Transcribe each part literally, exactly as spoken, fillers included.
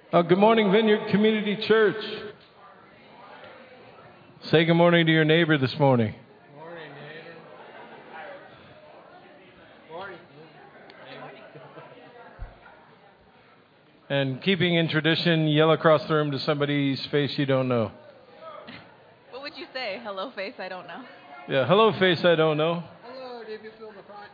Uh, good morning, Vineyard Community Church. Say good morning to your neighbor this morning. Morning, neighbor. Morning. And keeping in tradition, yell across the room to somebody's face you don't know. What would you say? Hello, face, I don't know. Yeah, hello, face I don't know. Hello, did you feel the front?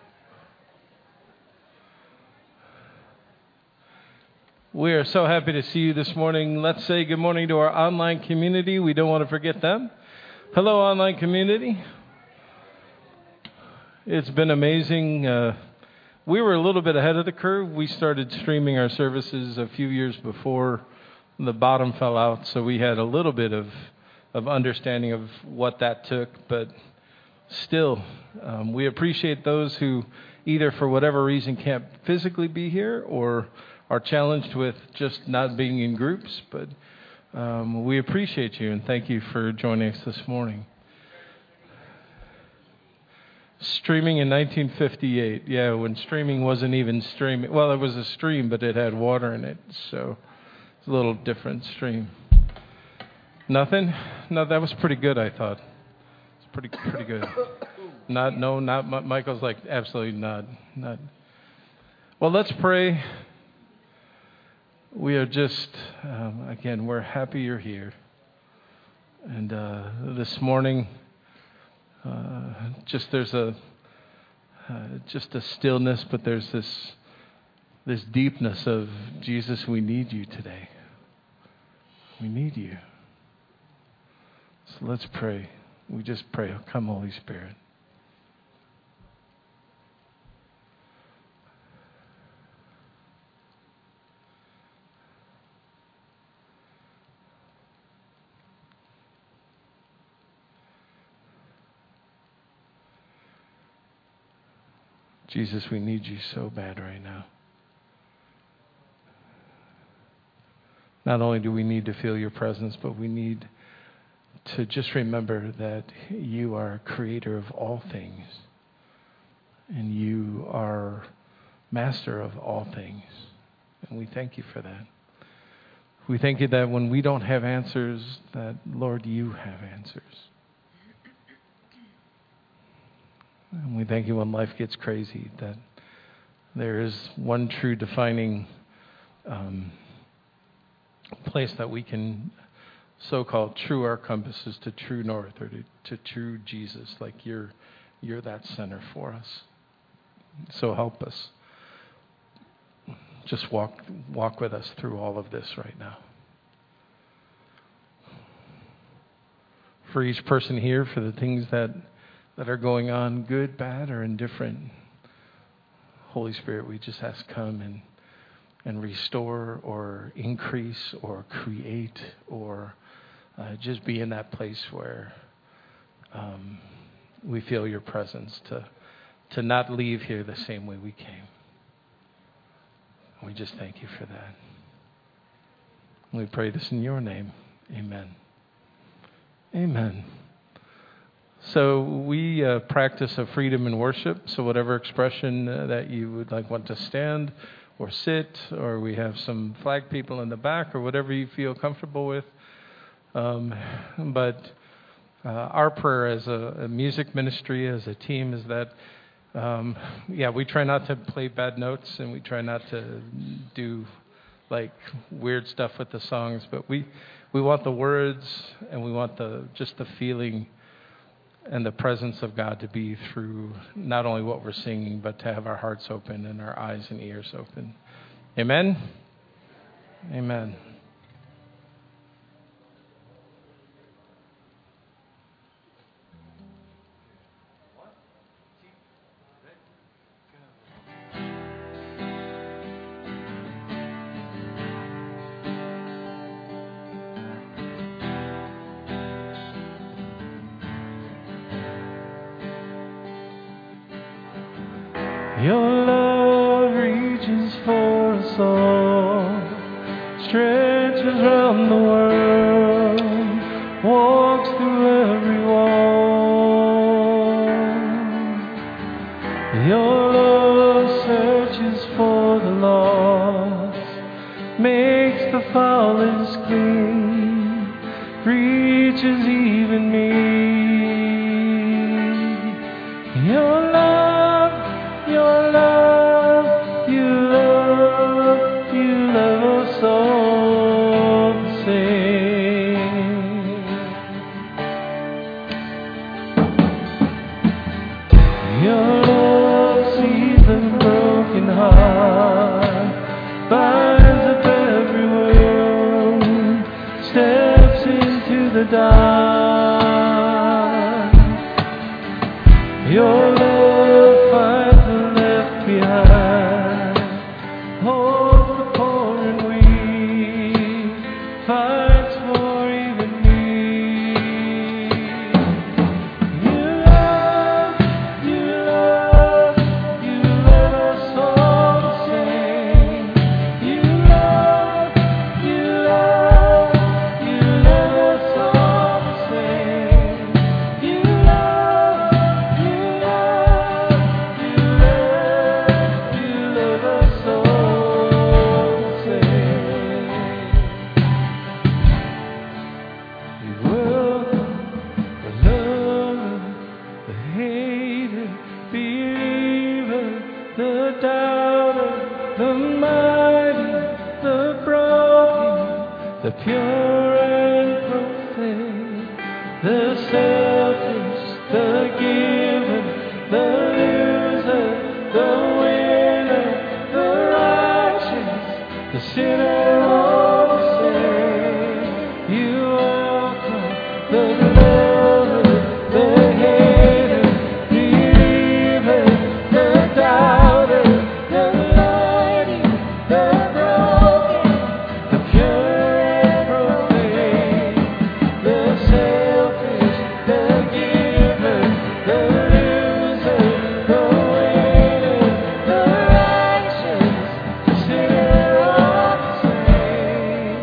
We are so happy to see you this morning. Let's say good morning to our online community. We don't want to forget them. Hello, online community. It's been amazing. Uh, we were a little bit ahead of the curve. We started streaming our services a few years before the bottom fell out, so we had a little bit of, of understanding of what that took. But still, um, we appreciate those who either for whatever reason can't physically be here or are challenged with just not being in groups, but um, we appreciate you and thank you for joining us this morning. Streaming in nineteen fifty-eight, yeah, when streaming wasn't even streaming. Well, it was a stream, but it had water in it, so it's a little different stream. Nothing? No, that was pretty good, I thought. It's pretty, pretty good. Not, no, not. Michael's like, absolutely not, not. Well, let's pray. We are just, um, again, we're happy you're here. And uh, this morning, uh, just there's a, uh, just a stillness, but there's this, this deepness of, Jesus, we need you today. We need you. So let's pray. We just pray, come Holy Spirit. Jesus, we need you so bad right now. Not only do we need to feel your presence, but we need to just remember that you are creator of all things. And you are master of all things. And we thank you for that. We thank you that when we don't have answers, that, Lord, you have answers. And we thank you when life gets crazy, that there is one true defining um, place that we can so-called true our compasses to true north or to, to true Jesus, like you're, you're that center for us. So help us. Just walk, walk with us through all of this right now. For each person here, for the things that that are going on, good, bad, or indifferent. Holy Spirit, we just ask come and and restore or increase or create or uh, just be in that place where um, we feel your presence to to not leave here the same way we came. We just thank you for that. We pray this in your name. Amen. Amen. So we uh, practice a freedom in worship. So whatever expression uh, that you would like want to stand or sit, or we have some flag people in the back, or whatever you feel comfortable with. Um, but uh, our prayer as a, a music ministry, as a team, is that, um, yeah, we try not to play bad notes, and we try not to do like weird stuff with the songs. But we we want the words, and we want the just the feeling and the presence of God to be through not only what we're singing, but to have our hearts open and our eyes and ears open. Amen? Amen. Your love reaches for us all, stretches round the world, walks through every wall. Your love searches for the lost, makes the flawless clean, reaches even me. Your love, your love, you love, you love us all the same. Your love sees the broken heart, binds up every wound, steps into the dark. Your love finds the left behind, holds the poor and weak, fights for even me. You love, you love, you love us all the same. You love, you love, you love us all the same. You love, you love, you love, you love us all the same. We welcome the lover, the hater, believer, the doubter, the mighty, the broken, the pure and profane, the selfish, the giver, the loser, the winner, the righteous, the sinner, all the same. You welcome the lover, the hater, believer, the doubter, the mighty, the broken, the pure and profane, the selfish, the giver, the loser, the winner, the righteous, the sinner, all the same.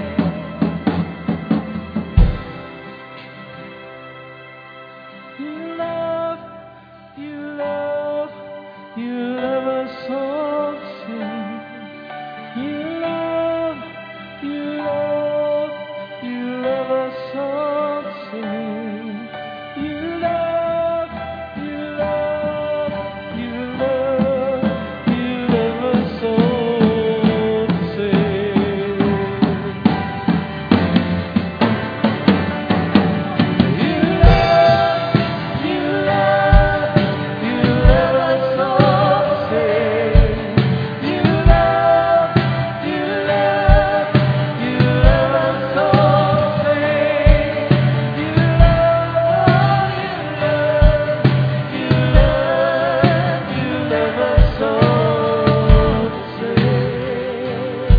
You love, you love, you love us all the same. You love, you love, you love us all the same. You love, you love, you love, you love us all the same. You love, you love, you love us all the same. You love, you love, you love us all the same. You love, you love, you love, you love us all the same.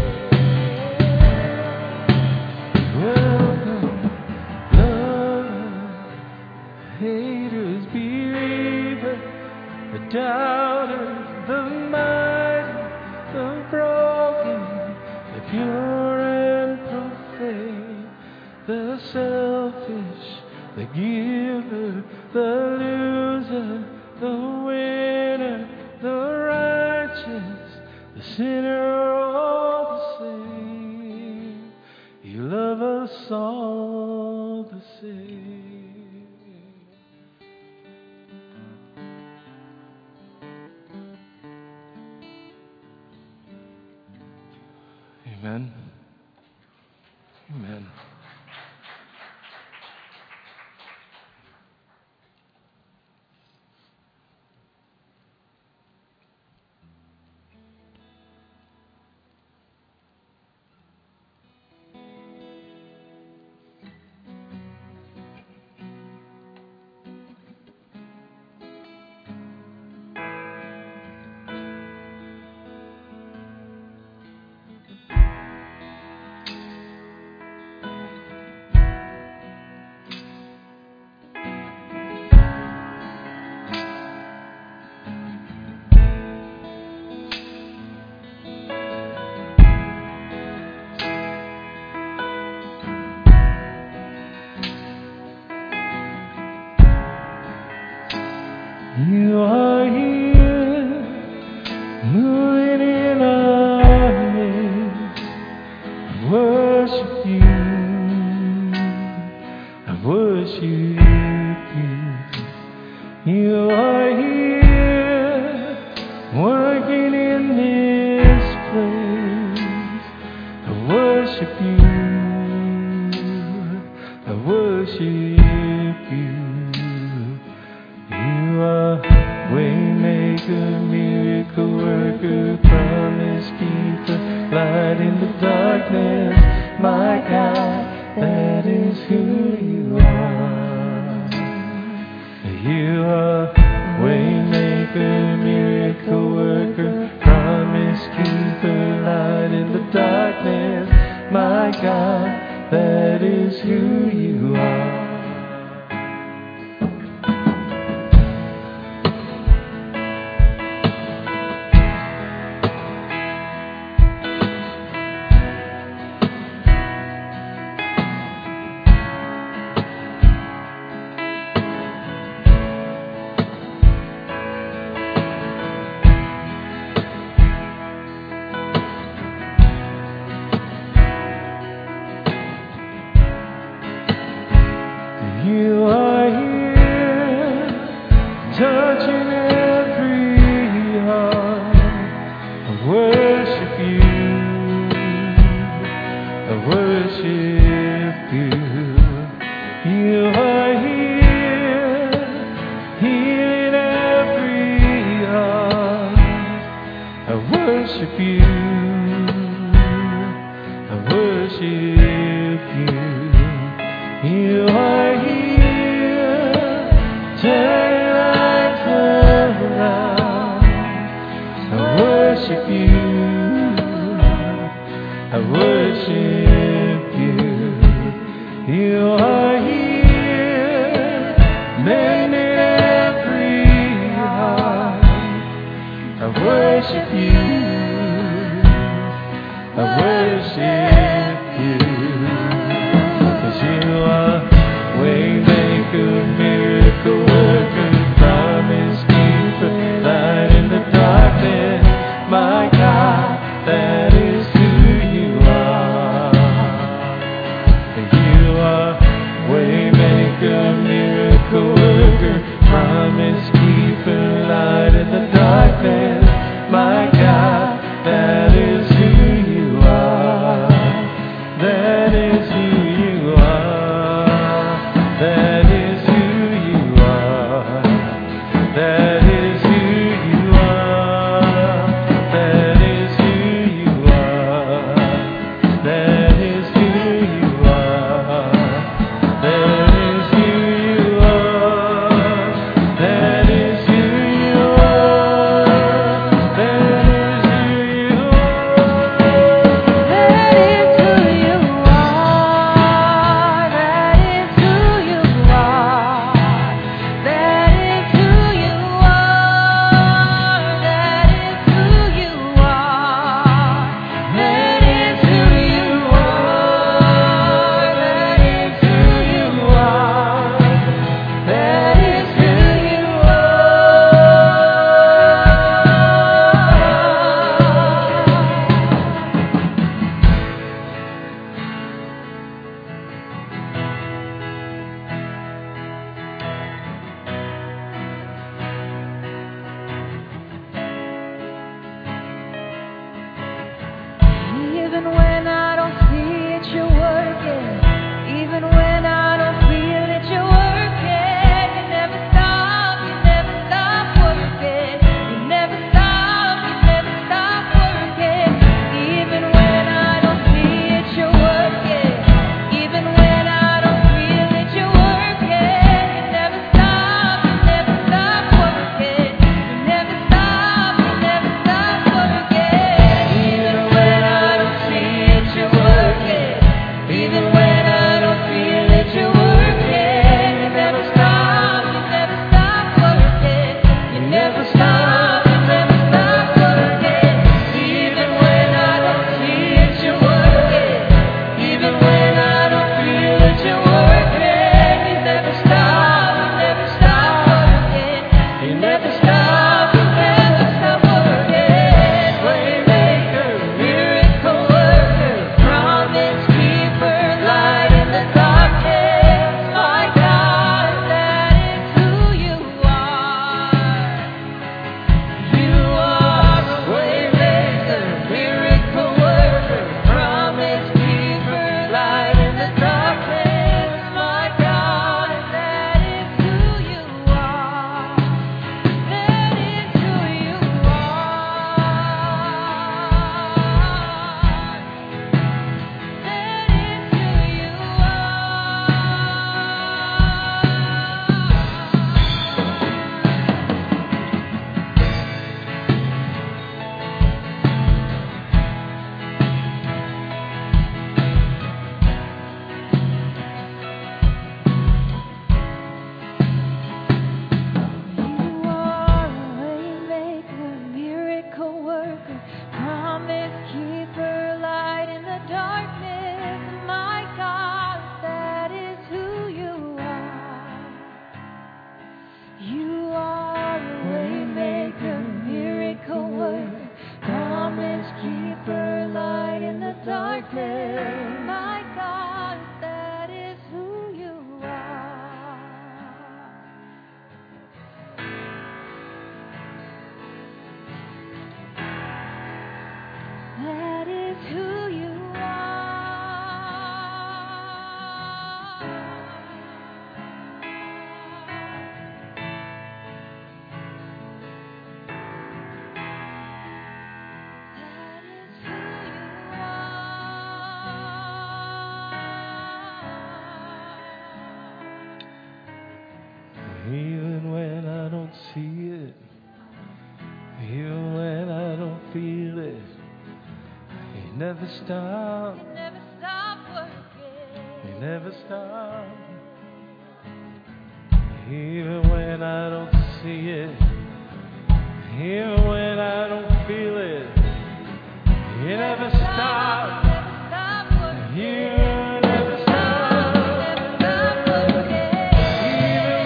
Welcome, love, haters, believers, the doubters, the mighty, the broken, the pure and profane, the selfish, the giver, the loser, the winner, the righteous, the sinner, all the same. You love us all the same. Amen. Amen. worship you. I worship you. You are here, working in this place. I worship you. I worship you. You are waymaker, miracle worker, promise keeper, light in the darkness. My God, that is who you are. You are waymaker, miracle worker, promise keeper, light in the darkness. My God, that is who you are. You are here, touching every heart. I worship you. I worship you. You are here, healing every heart. I worship you. I worship you. You are here, turning lives around. I worship you. I worship you. You are here, mending every heart. I worship you. I worship you. You are waymaker, miracle worker, promise keeper, light in the darkness. My God, that is who you are. You are waymaker, miracle worker, promise keeper, light in the darkness. My God, that is who you are. darkness, my God, that is who you are. That is who you Even when I don't see it, even when I don't feel it, you never stop, You never stop working. you never stop. Even when I don't see it, even when I don't feel it, you never stop, Never stop working. you never stop. Never stop working. Even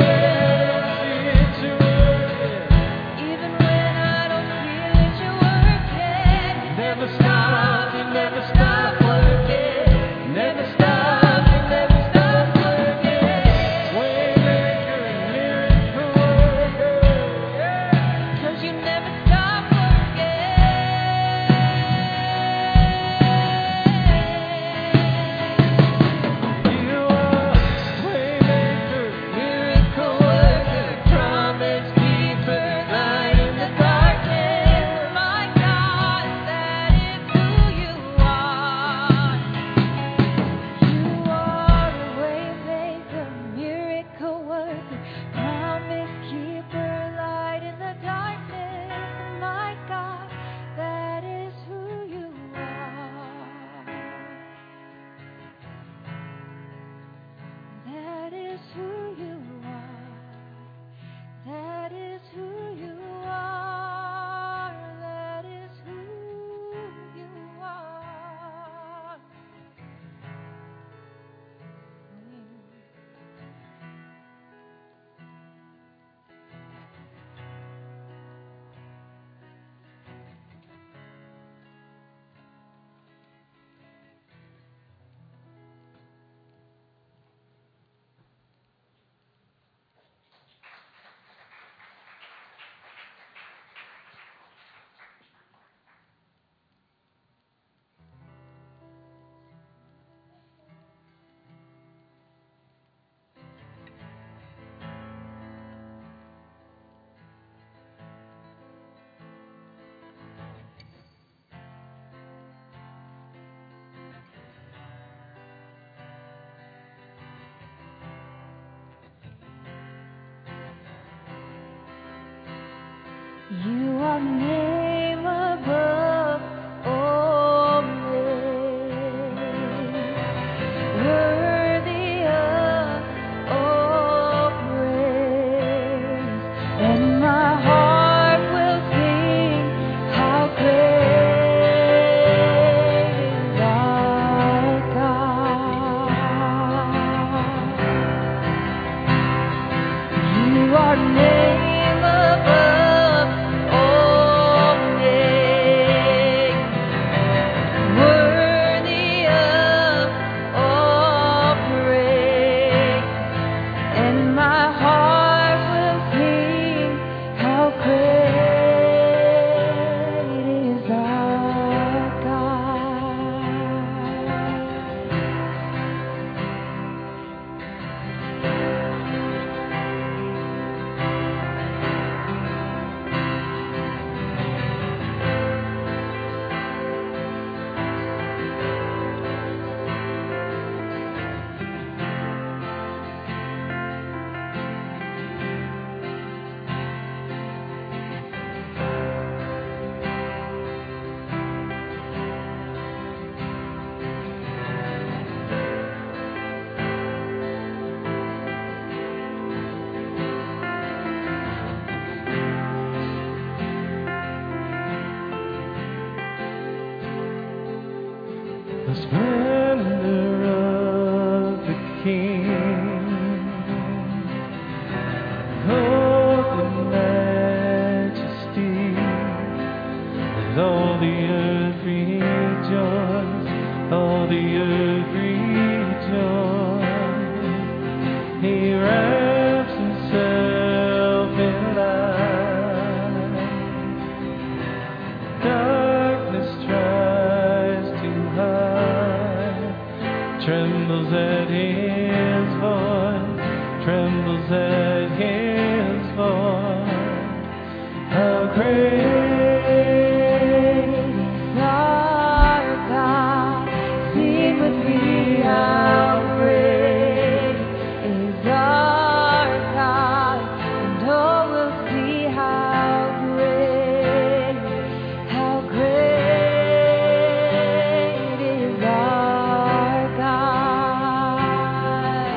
when I don't see it, you're working. Even when I don't feel it, you're working. Never stop, you never stop working. Never stop, you never stop working. Waymaker and miracle worker. Yeah. 'Cause you never stop working. You are waymaker, miracle worker, promise keeper, light in the darkness. My God, that is who you are. You are a waymaker, miracle worker, promise keeper, light in the darkness. My God, that is who you are. That is who you are. That is who you are. That is who you are. You are name above all names, worthy of all praise, and my heart will sing how great is our God. You are name above all the earth rejoice. He wraps himself in light. Darkness tries to hide, trembles at his voice, trembles at his voice. How great is our God, sing with me, how great is our God, and oh, we'll see how great, how great is our God.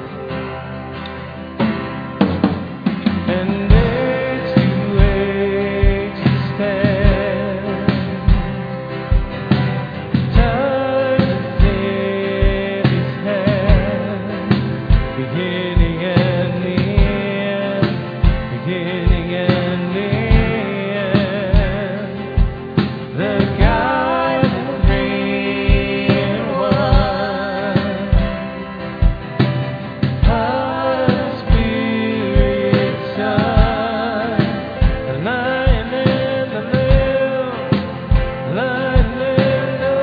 And age to age he stands, times in his hand, beginning and the end, beginning and the end. The God and three in one, Father, Spirit, Son, the Lion and the Lamb, Lion and the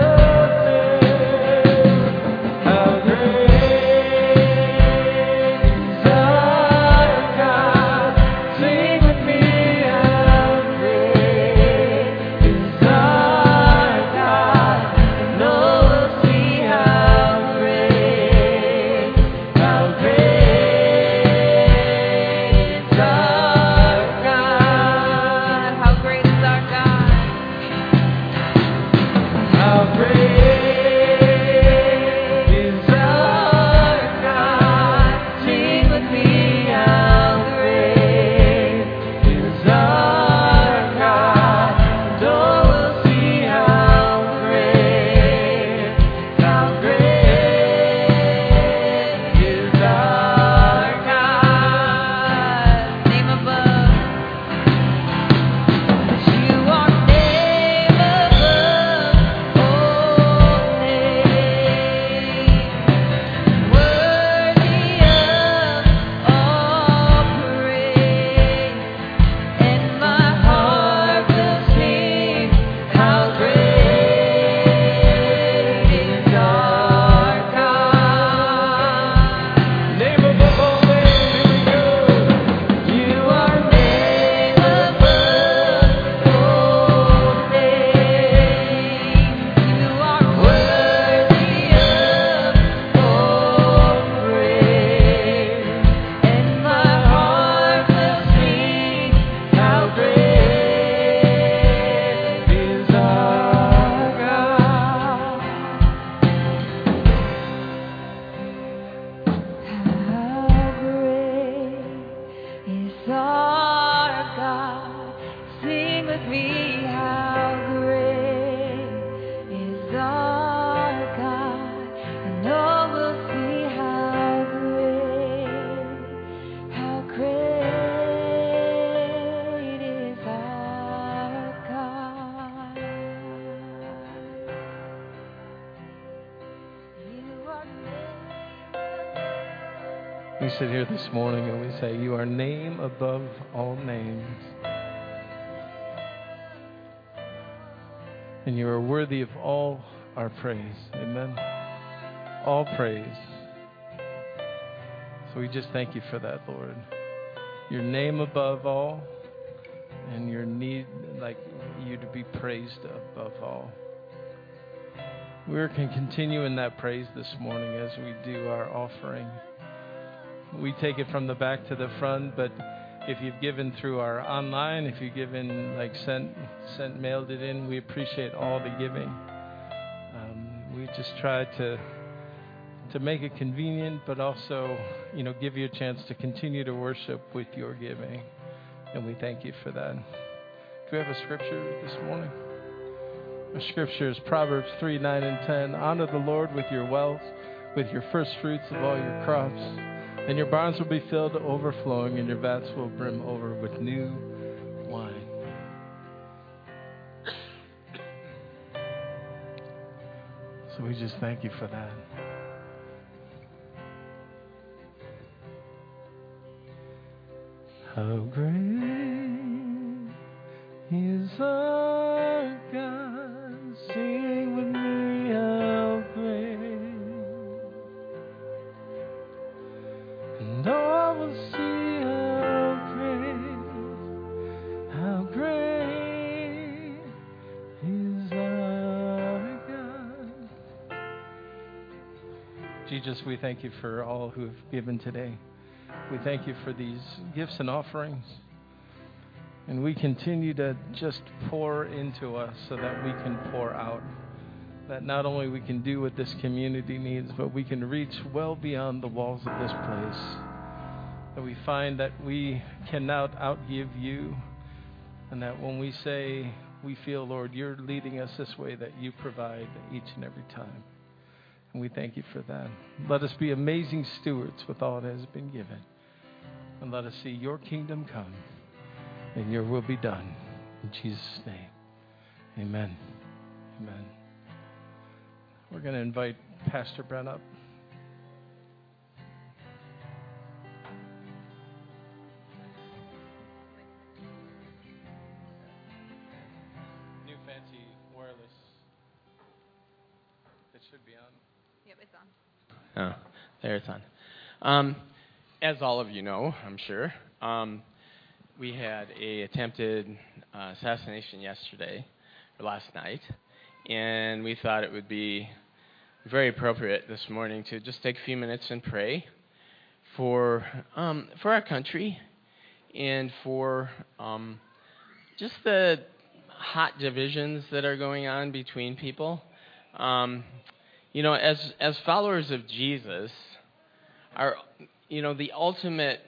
Lamb. How great is our God, sing with me, how great is our God, and oh, we'll see how great, how great is our God. How great is our God? How great is our God? Sing with me, how great is our God? And oh, we'll see how great, how great is our God. Name above. You are name above all names, worthy of all praise. And my heart will sing, how great is our God. Name above all names, here we go. You are name above all names. You are worthy of all praise. And my heart will sing, how great is our God. How great is our God? Sing with me, how great is our God? And oh, we'll see how great, how great is our God. You are We sit here this morning and we say, you are name above all names. And you are worthy of all our praise. Amen. All praise. So we just thank you for that, Lord. Your name above all, and your need, like you to be praised above all. We can continue in that praise this morning as we do our offering. We take it from the back to the front, but if you've given through our online, if you've given, like sent, sent, mailed it in, we appreciate all the giving. Um, we just try to to make it convenient, but also, you know, give you a chance to continue to worship with your giving. And we thank you for that. Do we have a scripture this morning? Our scripture is Proverbs three, nine, and ten. Honor the Lord with your wealth, with your first fruits of all your crops. Then your barns will be filled to overflowing, and your vats will brim over with new wine. So So we just thank you for that. How great is our God? Sing with me, how great. And all will see how great, how great is our God. Jesus, we thank you for all who have given today. We thank you for these gifts and offerings. And we continue to just pour into us so that we can pour out. That not only we can do what this community needs, but we can reach well beyond the walls of this place. That we find that we cannot outgive you. And that when we say, we feel, Lord, you're leading us this way, that you provide each and every time. And we thank you for that. Let us be amazing stewards with all that has been given. And let us see your kingdom come and your will be done. In Jesus' name, amen. Amen. We're going to invite Pastor Brent up. New fancy wireless. It should be on. Yep, it's on. Oh, there it's on. Um, as all of you know, I'm sure, um, we had a attempted uh, assassination yesterday, or last night, and we thought it would be very appropriate this morning to just take a few minutes and pray for um, for our country and for um, just the hot divisions that are going on between people. Um, you know, as as followers of Jesus, our you know the ultimate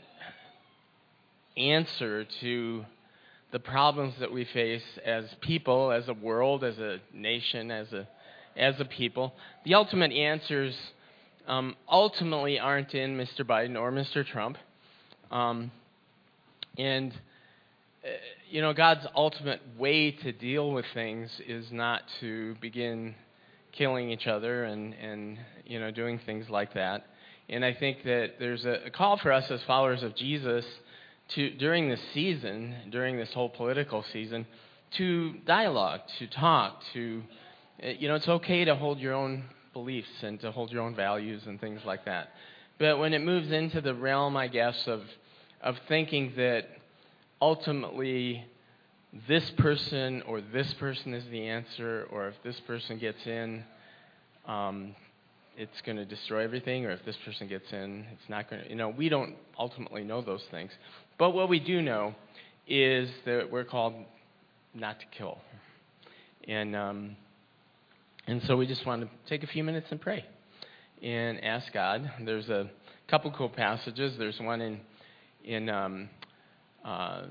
answer to the problems that we face as people, as a world, as a nation, as a as a people, the ultimate answers um, ultimately aren't in Mister Biden or Mister Trump. Um, and, uh, you know, God's ultimate way to deal with things is not to begin killing each other and, and you know, doing things like that. And I think that there's a, a call for us as followers of Jesus to, during this season, during this whole political season, to dialogue, to talk, to, you know, it's okay to hold your own beliefs and to hold your own values and things like that. But when it moves into the realm, I guess, of of thinking that ultimately this person or this person is the answer, or if this person gets in, um, it's going to destroy everything, or if this person gets in, it's not going to, you know, we don't ultimately know those things. But what we do know is that we're called not to kill. And um, and so we just want to take a few minutes and pray and ask God. There's a couple cool passages. There's one in in um, uh,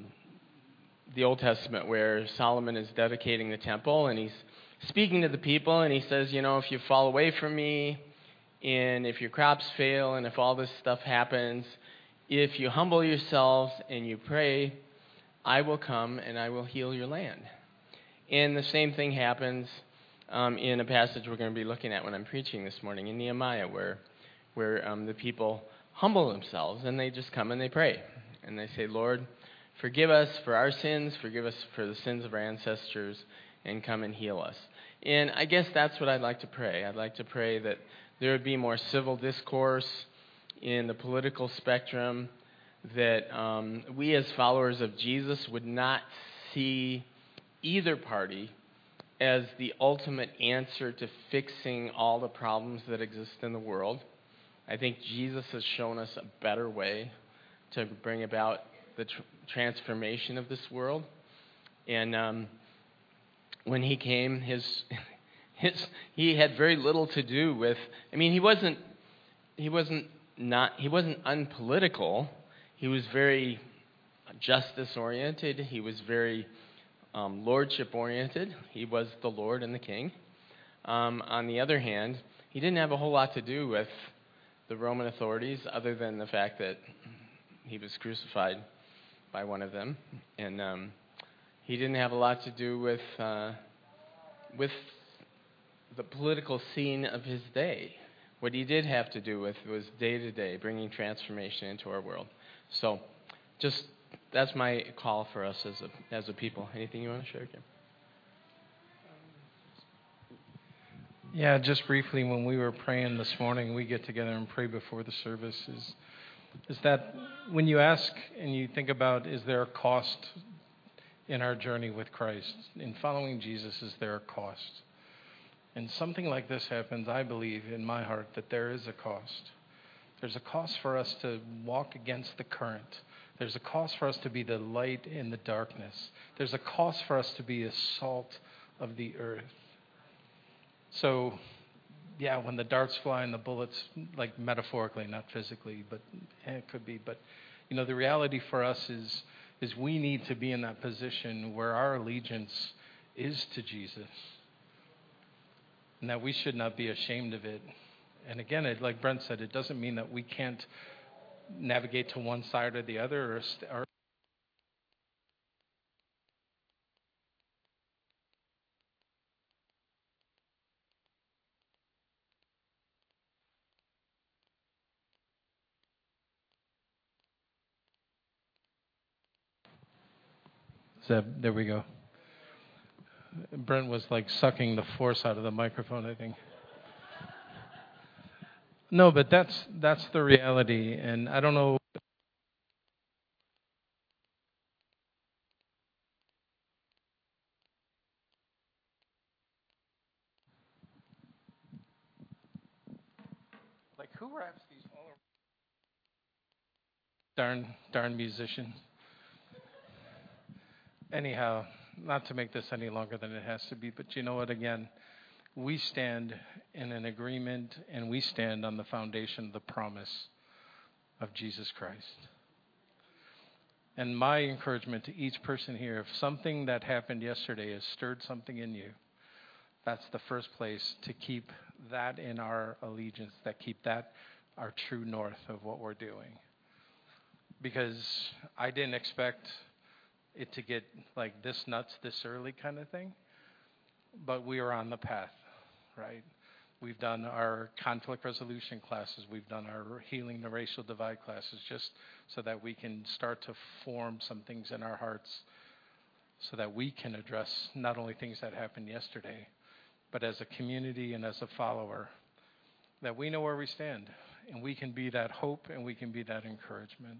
the Old Testament where Solomon is dedicating the temple, and he's speaking to the people, and he says, you know, if you fall away from me, and if your crops fail, and if all this stuff happens, if you humble yourselves and you pray, I will come and I will heal your land. And the same thing happens um, in a passage we're going to be looking at when I'm preaching this morning in Nehemiah, where where um, the people humble themselves and they just come and they pray. And they say, Lord, forgive us for our sins, forgive us for the sins of our ancestors, and come and heal us. And I guess that's what I'd like to pray. I'd like to pray that there would be more civil discourse in the political spectrum, that um, we as followers of Jesus would not see either party as the ultimate answer to fixing all the problems that exist in the world. I think Jesus has shown us a better way to bring about the tr- transformation of this world. And um, when he came, his, his he had very little to do with. I mean, he wasn't he wasn't not he wasn't unpolitical. He was very justice oriented. He was very um, lordship oriented. He was the Lord and the King. Um, on the other hand, he didn't have a whole lot to do with the Roman authorities, other than the fact that he was crucified by one of them, and um, he didn't have a lot to do with uh, with the political scene of his day. What he did have to do with was day to day, bringing transformation into our world. So, just that's my call for us as a as a people. Anything you want to share, Kim? Yeah, just briefly, when we were praying this morning, we get together and pray before the service. Is is that when you ask and you think about, is there a cost in our journey with Christ? In following Jesus, is there a cost? And something like this happens, I believe, in my heart, that there is a cost. There's a cost for us to walk against the current. There's a cost for us to be the light in the darkness. There's a cost for us to be the salt of the earth. So, yeah, when the darts fly and the bullets, like metaphorically, not physically, but eh, it could be. But, you know, the reality for us is, is we need to be in that position where our allegiance is to Jesus. And that we should not be ashamed of it. And again, it, like Brent said, it doesn't mean that we can't navigate to one side or the other. Or, or so, there we go. Brent was like sucking the force out of the microphone, I think. No, but that's that's the reality, and I don't know. Like, who raps these all over? Darn, darn musicians. Anyhow, not to make this any longer than it has to be, but you know what? Again, we stand in an agreement, and we stand on the foundation of the promise of Jesus Christ. And my encouragement to each person here, if something that happened yesterday has stirred something in you, that's the first place to keep that in our allegiance, that keep that our true north of what we're doing. Because I didn't expect it to get like this nuts this early kind of thing, but we are on the path, right? We've done our conflict resolution classes. We've done our healing the racial divide classes just so that we can start to form some things in our hearts so that we can address not only things that happened yesterday, but as a community and as a follower, that we know where we stand and we can be that hope and we can be that encouragement.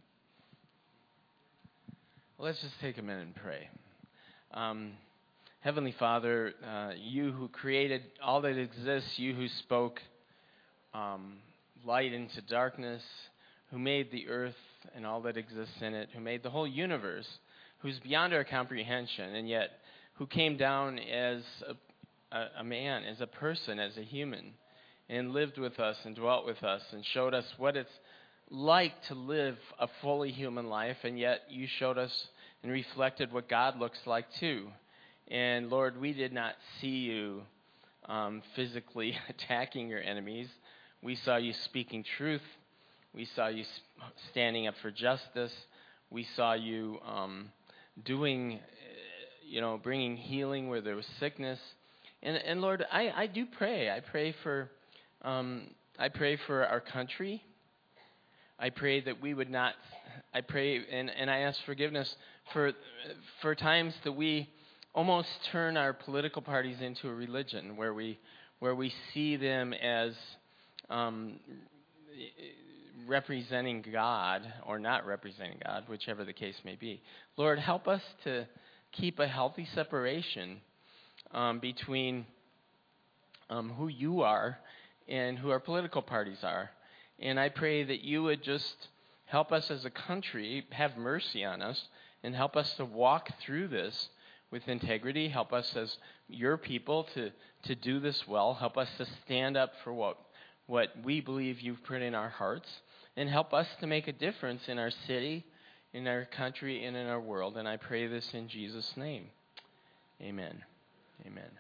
Well, let's just take a minute and pray. Um, Heavenly Father, uh, you who created all that exists, you who spoke um, light into darkness, who made the earth and all that exists in it, who made the whole universe, who's beyond our comprehension, and yet who came down as a, a, a man, as a person, as a human, and lived with us and dwelt with us and showed us what it's like to live a fully human life, and yet you showed us and reflected what God looks like too. And Lord, we did not see you um, physically attacking your enemies. We saw you speaking truth. We saw you standing up for justice. We saw you um, doing, you know, bringing healing where there was sickness. And, and Lord, I, I do pray. I pray for, um, I pray for our country. I pray that we would not. I pray and, and I ask forgiveness for for times that we almost turn our political parties into a religion, where we where we see them as um, representing God or not representing God, whichever the case may be. Lord, help us to keep a healthy separation um, between um, who you are and who our political parties are. And I pray that you would just help us as a country, have mercy on us, and help us to walk through this with integrity. Help us as your people to, to do this well. Help us to stand up for what, what we believe you've put in our hearts. And help us to make a difference in our city, in our country, and in our world. And I pray this in Jesus' name. Amen. Amen.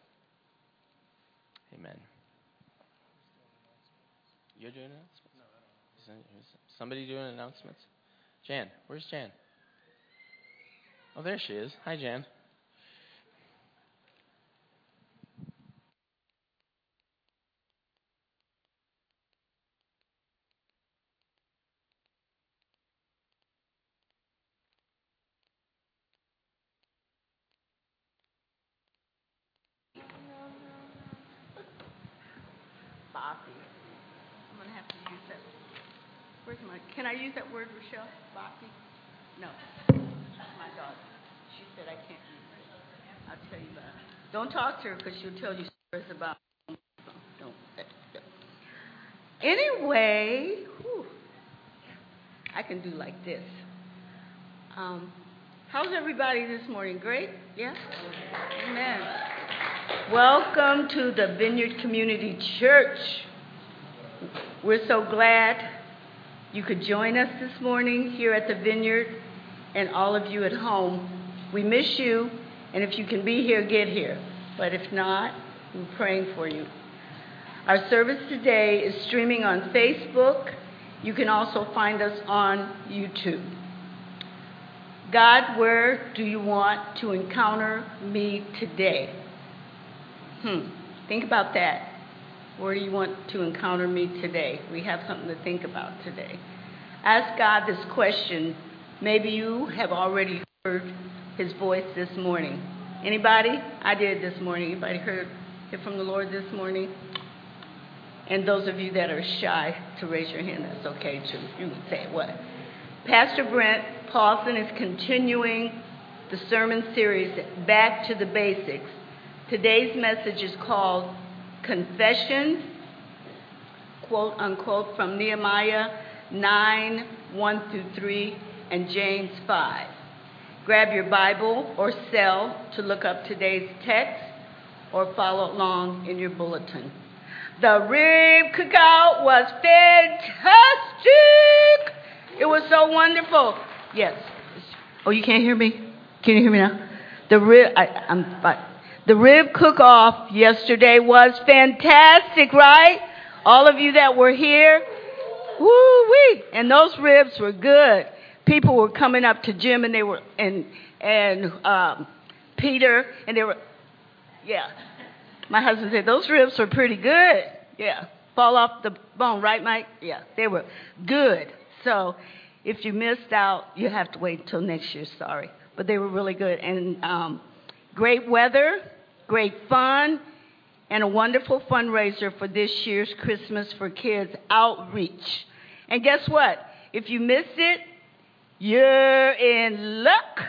Amen. You're doing announcements? No, I don't know. Is somebody doing announcements? Jan, where's Jan? Oh, there she is. Hi, Jan. coffee. I'm going to have to use that. Where's my, can I use that word, Rochelle? Bossy? No. My daughter. She said I can't use it. I'll tell you about it. Don't talk to her because she'll tell you stories about. Don't. Anyway, whew, I can do like this. Um, how's everybody this morning? Great? Yeah? Amen. Welcome to the Vineyard Community Church. We're so glad you could join us this morning here at the Vineyard, and all of you at home. We miss you, and if you can be here, get here. But if not, we're praying for you. Our service today is streaming on Facebook. You can also find us on YouTube. God, where do you want to encounter me today? Hmm. Think about that. Where do you want to encounter me today? We have something to think about today. Ask God this question. Maybe you have already heard his voice this morning. Anybody? I did this morning. Anybody heard it from the Lord this morning? And those of you that are shy to raise your hand, that's okay too. You can say what? Pastor Brent Paulson is continuing the sermon series, Back to the Basics. Today's message is called Confession, quote unquote, from Nehemiah nine, one through three, and James five. Grab your Bible or cell to look up today's text or follow along in your bulletin. The rib cookout was fantastic. It was so wonderful. Yes. Oh, you can't hear me? Can you hear me now? The rib, I, I'm fine. The rib cook-off yesterday was fantastic, right? All of you that were here, woo-wee. And those ribs were good. People were coming up to Jim and they were, and, and um, Peter, and they were, yeah. My husband said, those ribs were pretty good. Yeah. Fall off the bone, right, Mike? Yeah. They were good. So if you missed out, you have to wait until next year. Sorry. But they were really good. And um, great weather, great fun, and a wonderful fundraiser for this year's Christmas for Kids outreach. And guess what? If you missed it, you're in luck.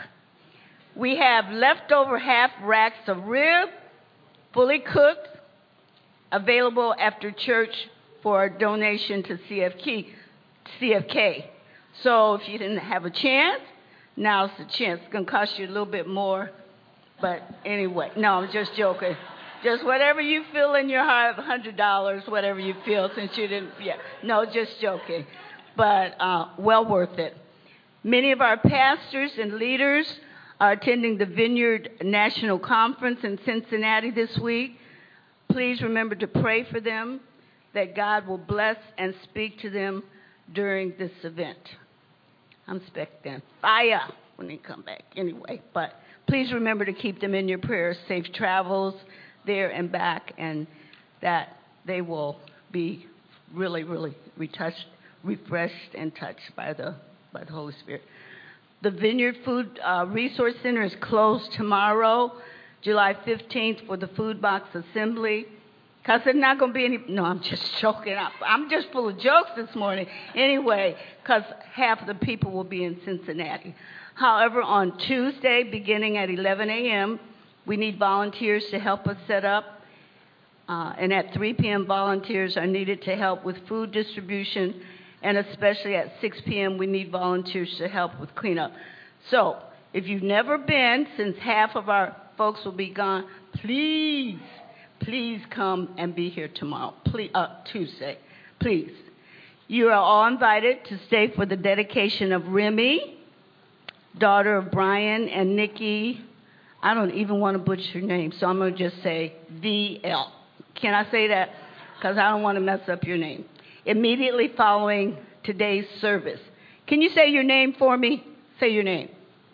We have leftover half racks of rib, fully cooked, available after church for a donation to C F K. C F K. So if you didn't have a chance, now's the chance. It's going to cost you a little bit more. But anyway, no, I'm just joking. Just whatever you feel in your heart, one hundred dollars, whatever you feel, since you didn't, yeah. No, just joking. But uh, well worth it. Many of our pastors and leaders are attending the Vineyard National Conference in Cincinnati this week. Please remember to pray for them, that God will bless and speak to them during this event. I'm expecting fire when they come back anyway. But please remember to keep them in your prayers. Safe travels there and back, and that they will be really, really retouched, refreshed and touched by the, by the Holy Spirit. The Vineyard Food uh, Resource Center is closed tomorrow, July fifteenth, for the Food Box Assembly. Because there's not going to be any, no, I'm just joking. I'm just full of jokes this morning. Anyway, because half of the people will be in Cincinnati. However, on Tuesday, beginning at eleven a.m., we need volunteers to help us set up. Uh, and at three p.m., volunteers are needed to help with food distribution. And especially at six p.m., we need volunteers to help with cleanup. So, if you've never been, since half of our folks will be gone, please, please come and be here tomorrow, please, uh, Tuesday, please. You are all invited to stay for the dedication of Remy, daughter of Brian and Nikki. I don't even want to butcher your name, so I'm going to just say V L. Can I say that? Because I don't want to mess up your name. Immediately following today's service. Can you say your name for me? Say your name.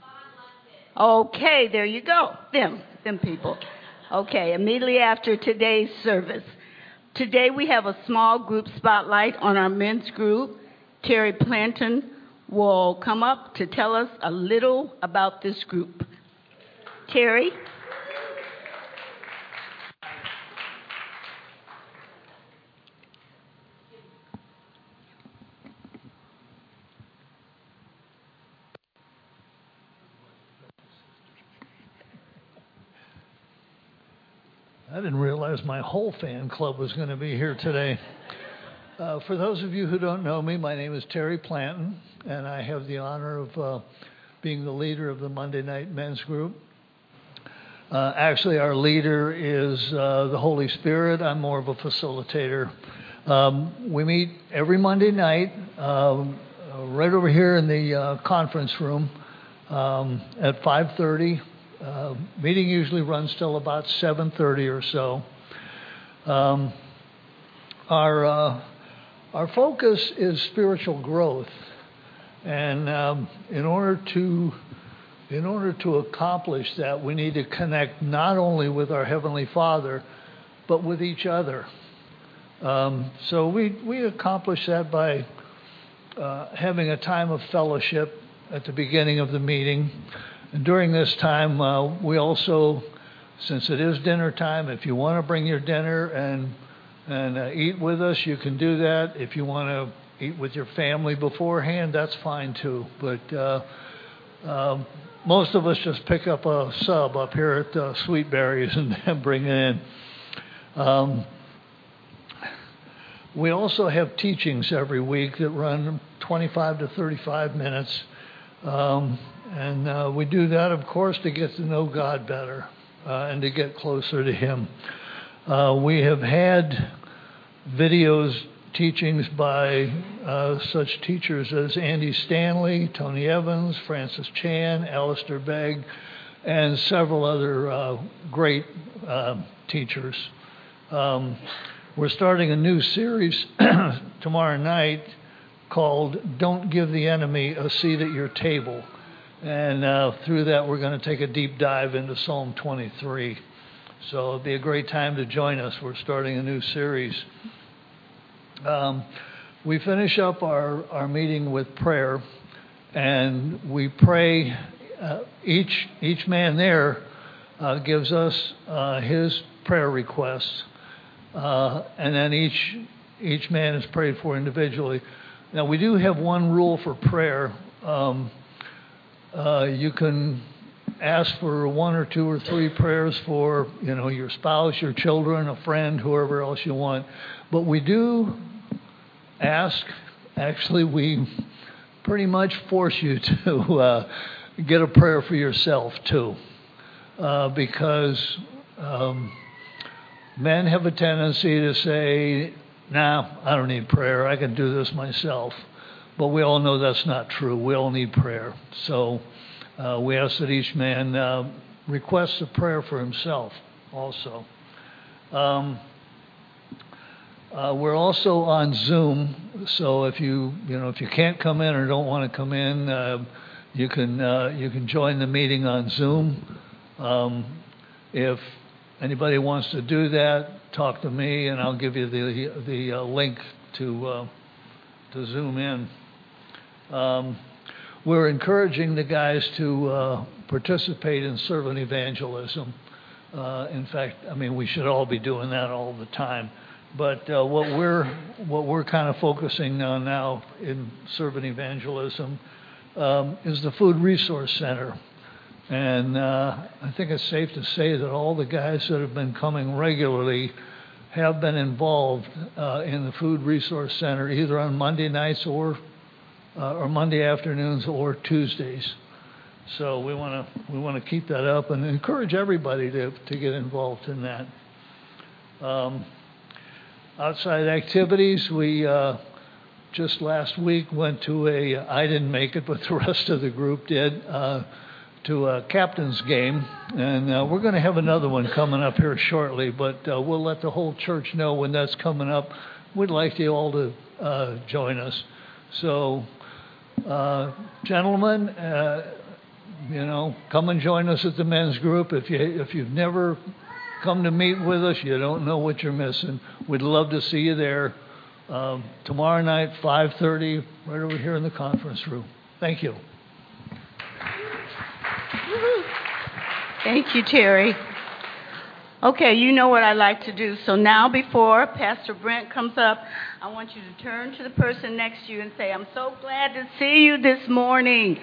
Okay, there you go. Them, them people. Okay, immediately after today's service. Today we have a small group spotlight on our men's group. Terry Planton will come up to tell us a little about this group. Terry? didn't realize my whole fan club was going to be here today. Uh, for those of you who don't know me, my name is Terry Planton, and I have the honor of uh, being the leader of the Monday Night Men's Group. Uh, actually, our leader is uh, the Holy Spirit. I'm more of a facilitator. Um, we meet every Monday night um, right over here in the uh, conference room um, at five thirty. Uh, meeting usually runs till about seven thirty or so. Um, our uh, our focus is spiritual growth, and um, in order to In order to accomplish that, we need to connect not only with our Heavenly Father, but with each other. Um, so we, we accomplish that by uh, having a time of fellowship at the beginning of the meeting. And during this time, uh, we also, since it is dinner time, if you want to bring your dinner and, and uh, eat with us, you can do that. If you want to eat with your family beforehand, that's fine too. But uh, um, most of us just pick up a sub up here at uh, Sweet Berries and then bring it in. Um, we also have teachings every week that run twenty-five to thirty-five minutes. Um, and uh, we do that, of course, to get to know God better uh, and to get closer to Him. Uh, we have had videos, teachings by uh, such teachers as Andy Stanley, Tony Evans, Francis Chan, Alistair Begg, and several other uh, great uh, teachers. Um, we're starting a new series tomorrow night called Don't Give the Enemy a Seat at Your Table. And uh, through that, we're going to take a deep dive into Psalm twenty-three. So it'll be a great time to join us. We're starting a new series. Um, we finish up our, our meeting with prayer, and we pray. Uh, each each man there uh, gives us uh, his prayer requests, uh, and then each each man is prayed for individually. Now we do have one rule for prayer. Um, uh, you can ask for one or two or three prayers for, you know, your spouse, your children, a friend, whoever else you want. But we do ask, actually, we pretty much force you to uh, get a prayer for yourself, too. Uh, because um, men have a tendency to say, nah, I don't need prayer. I can do this myself. But we all know that's not true. We all need prayer. So uh, we ask that each man uh, requests a prayer for himself also. Um, uh, we're also on Zoom. So if you you know if you can't come in or don't want to come in, uh, you can uh, you can join the meeting on Zoom. Um, if anybody wants to do that, talk to me, and I'll give you the the uh, link to uh, to Zoom in. Um, we're encouraging the guys to uh, participate in servant evangelism. Uh, in fact, I mean, we should all be doing that all the time. But uh, what we're what we're kind of focusing on now in servant evangelism um, is the Food Resource Center. And uh, I think it's safe to say that all the guys that have been coming regularly have been involved uh, in the Food Resource Center, either on Monday nights or uh, or Monday afternoons or Tuesdays. So we want to we want to keep that up and encourage everybody to to get involved in that. Um, outside activities, we uh, just last week went to a I didn't make it, but the rest of the group did. Uh, to a captain's game, and uh, we're going to have another one coming up here shortly, but uh, we'll let the whole church know when that's coming up. We'd like you all to uh, join us. So, uh, gentlemen, uh, you know, come and join us at the men's group. If you if you've never come to meet with us, you don't know what you're missing. We'd love to see you there um, tomorrow night, five thirty, right over here in the conference room. Thank you. Thank you, Terry. Okay, you know what I like to do. So now before Pastor Brent comes up, I want you to turn to the person next to you and say, I'm so glad to see you this morning.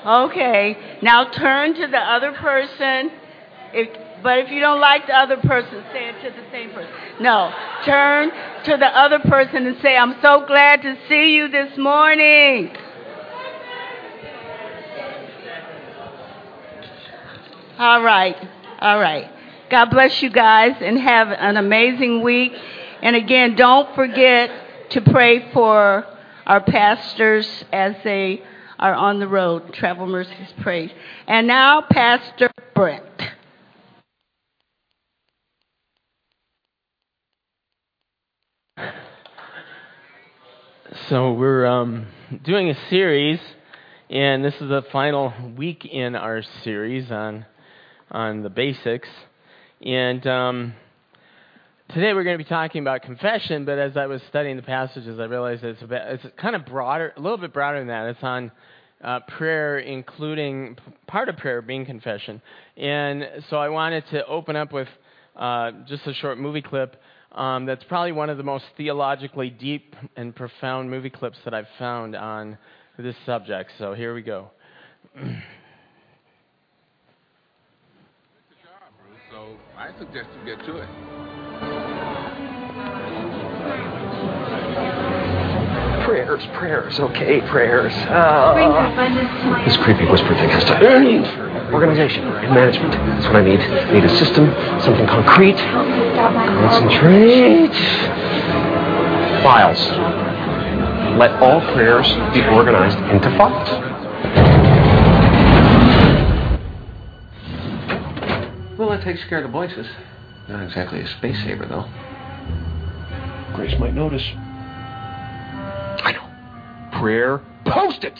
Okay. Now turn to the other person. If, but if you don't like the other person, say it to the same person. No. Turn to the other person and say, I'm so glad to see you this morning. All right. All right. God bless you guys and have an amazing week. And again, don't forget to pray for our pastors as they are on the road. Travel Mercies Praise. And now, Pastor Brent. So we're um, doing a series, and this is the final week in our series on on the basics. And um, today we're going to be talking about confession, but as I was studying the passages, I realized that it's, a bit, it's kind of broader, a little bit broader than that. It's on uh, prayer, including part of prayer being confession. And so I wanted to open up with uh, just a short movie clip um, that's probably one of the most theologically deep and profound movie clips that I've found on this subject. So here we go. So I suggest you get to it. Prayers, prayers, okay, prayers. Uh, this creepy whisper thing has to end. Organization and management. That's what I need. I need a system, something concrete. Concentrate. Files. Let all prayers be organized into files. Well, that takes care of the voices. Not exactly a space saver, though. Grace might notice. I know. Prayer Post-its!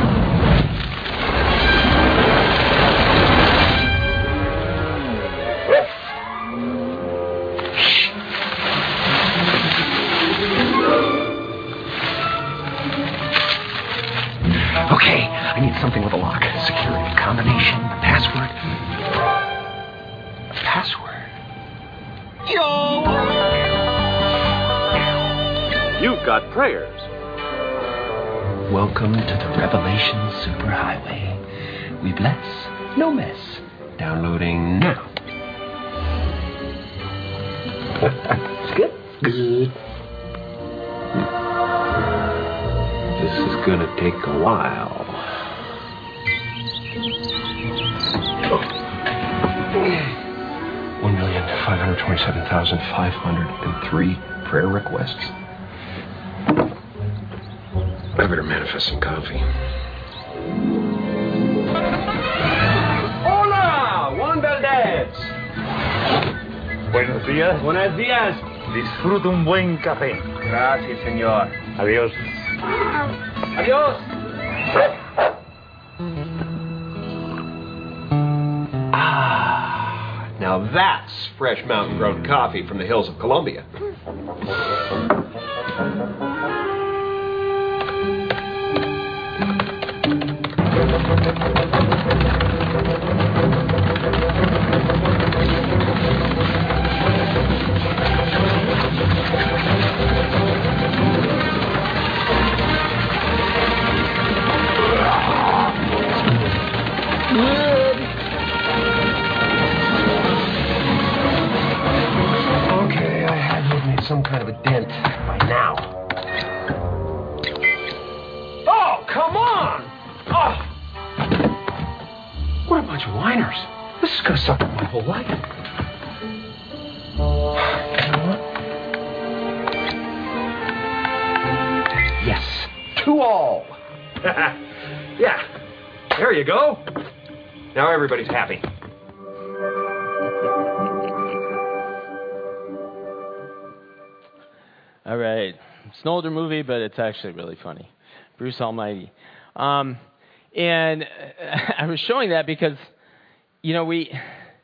Okay, I need something with a lock. Security, combination, password. Password. Yo! You've got prayers. Welcome to the Revelation Superhighway. We bless, no mess. Downloading now. It's good. Good. This is gonna take a while. One million five hundred twenty-seven thousand five hundred and three prayer requests. I better manifest some coffee. Hola, Juan Valdez. Buenos días. Buenos días. Disfruta un buen café. Gracias, señor. Adiós. Adiós. Ah, now that's fresh mountain-grown coffee from the hills of Colombia. Okay, I had to have made some kind of a dent by now. Oh, come on! Oh! What a bunch of whiners. This is gonna suck up my whole life. You know what? Yes, to all. Yeah, there you go. Now everybody's happy. All right. It's an older movie, but it's actually really funny. Bruce Almighty. Um, and I was showing that because, you know, we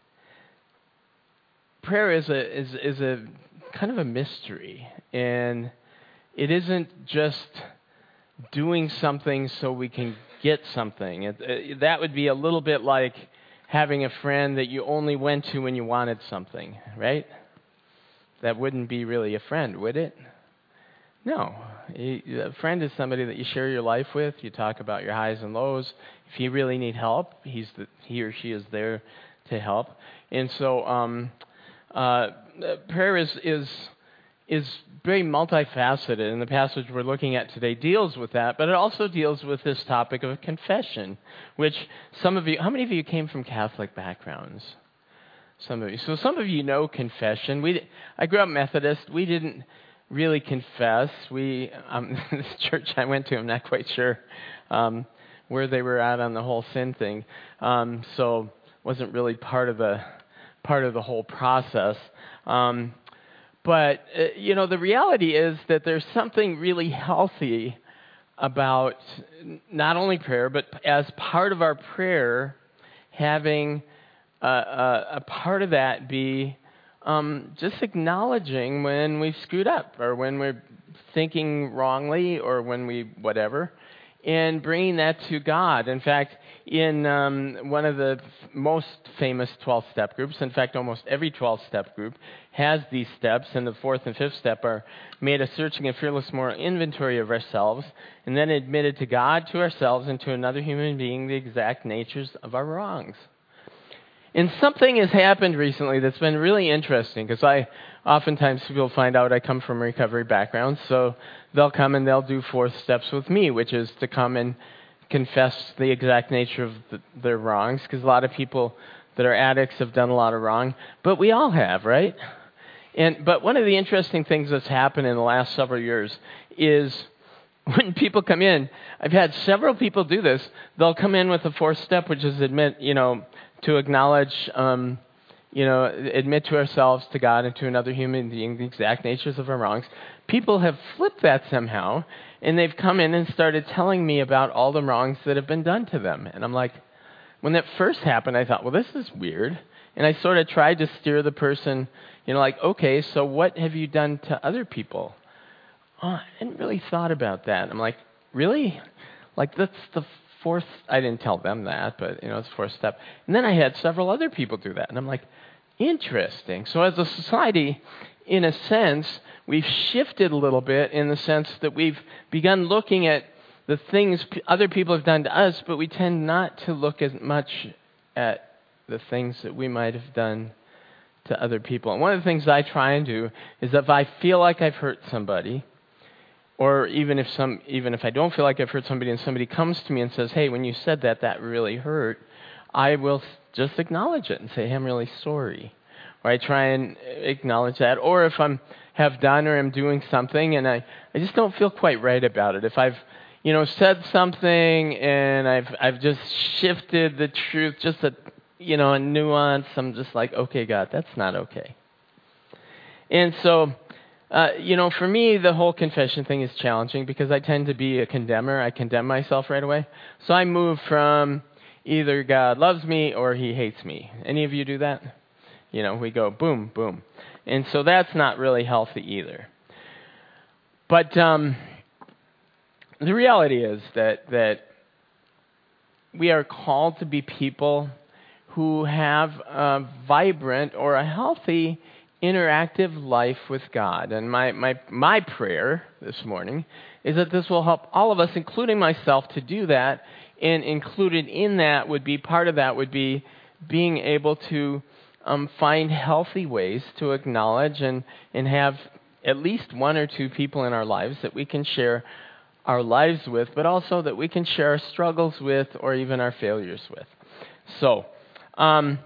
prayer is a is is a kind of a mystery, and it isn't just doing something so we can get something. It, it, that would be a little bit like having a friend that you only went to when you wanted something, right? That wouldn't be really a friend, would it? No. You, a friend is somebody that you share your life with. You talk about your highs and lows. If you really need help, he's the, he or she is there to help. And so um, uh, prayer is is is very multifaceted, and the passage we're looking at today deals with that, but it also deals with this topic of confession, which some of you, how many of you came from Catholic backgrounds? Some of you. So some of you know confession. We, I grew up Methodist. We didn't really confess. We, um, this church I went to, I'm not quite sure um, where they were at on the whole sin thing. Um, so wasn't really part of the part of the whole process. Um, but uh, you know, the reality is that there's something really healthy about not only prayer, but as part of our prayer, having uh, a, a part of that be um, just acknowledging when we've screwed up, or when we're thinking wrongly, or when we whatever, and bringing that to God. In fact, in um, one of the f- most famous twelve-step groups, in fact, almost every twelve-step group has these steps, and the fourth and fifth step are made a searching and fearless moral inventory of ourselves, and then admitted to God, to ourselves, and to another human being the exact natures of our wrongs. And something has happened recently that's been really interesting, because I oftentimes people find out I come from a recovery background, so they'll come and they'll do fourth steps with me, which is to come and confess the exact nature of the, their wrongs, because a lot of people that are addicts have done a lot of wrong, but we all have, right? And but one of the interesting things that's happened in the last several years is when people come in, I've had several people do this. They'll come in with the fourth step, which is admit, you know, to acknowledge, um, you know, admit to ourselves, to God, and to another human being the exact natures of our wrongs. People have flipped that somehow, and they've come in and started telling me about all the wrongs that have been done to them. And I'm like, when that first happened, I thought, well, this is weird. And I sort of tried to steer the person, you know, like, okay, so what have you done to other people? Oh, I hadn't really thought about that. I'm like, really? Like, that's the fourth, I didn't tell them that, but, you know, it's the fourth step. And then I had several other people do that. And I'm like, interesting. So as a society, in a sense, we've shifted a little bit in the sense that we've begun looking at the things p- other people have done to us, but we tend not to look as much at the things that we might have done to other people. And one of the things I try and do is if I feel like I've hurt somebody, or even if some, even if I don't feel like I've hurt somebody and somebody comes to me and says, hey, when you said that, that really hurt, I will just acknowledge it and say, hey, I'm really sorry. Or I try and acknowledge that. Or if I'm have done or I'm doing something and I, I just don't feel quite right about it. If I've, you know, said something and I've I've just shifted the truth, just a, you know, a nuance, I'm just like, okay, God, that's not okay. And so, Uh, you know, for me, the whole confession thing is challenging because I tend to be a condemner. I condemn myself right away. So I move from either God loves me or he hates me. Any of you do that? You know, we go boom, boom. And so that's not really healthy either. But um, the reality is that that we are called to be people who have a vibrant or a healthy interactive life with God. And my, my my prayer this morning is that this will help all of us, including myself, to do that. And included in that would be, part of that would be being able to um, find healthy ways to acknowledge and, and have at least one or two people in our lives that we can share our lives with, but also that we can share our struggles with or even our failures with. So, um,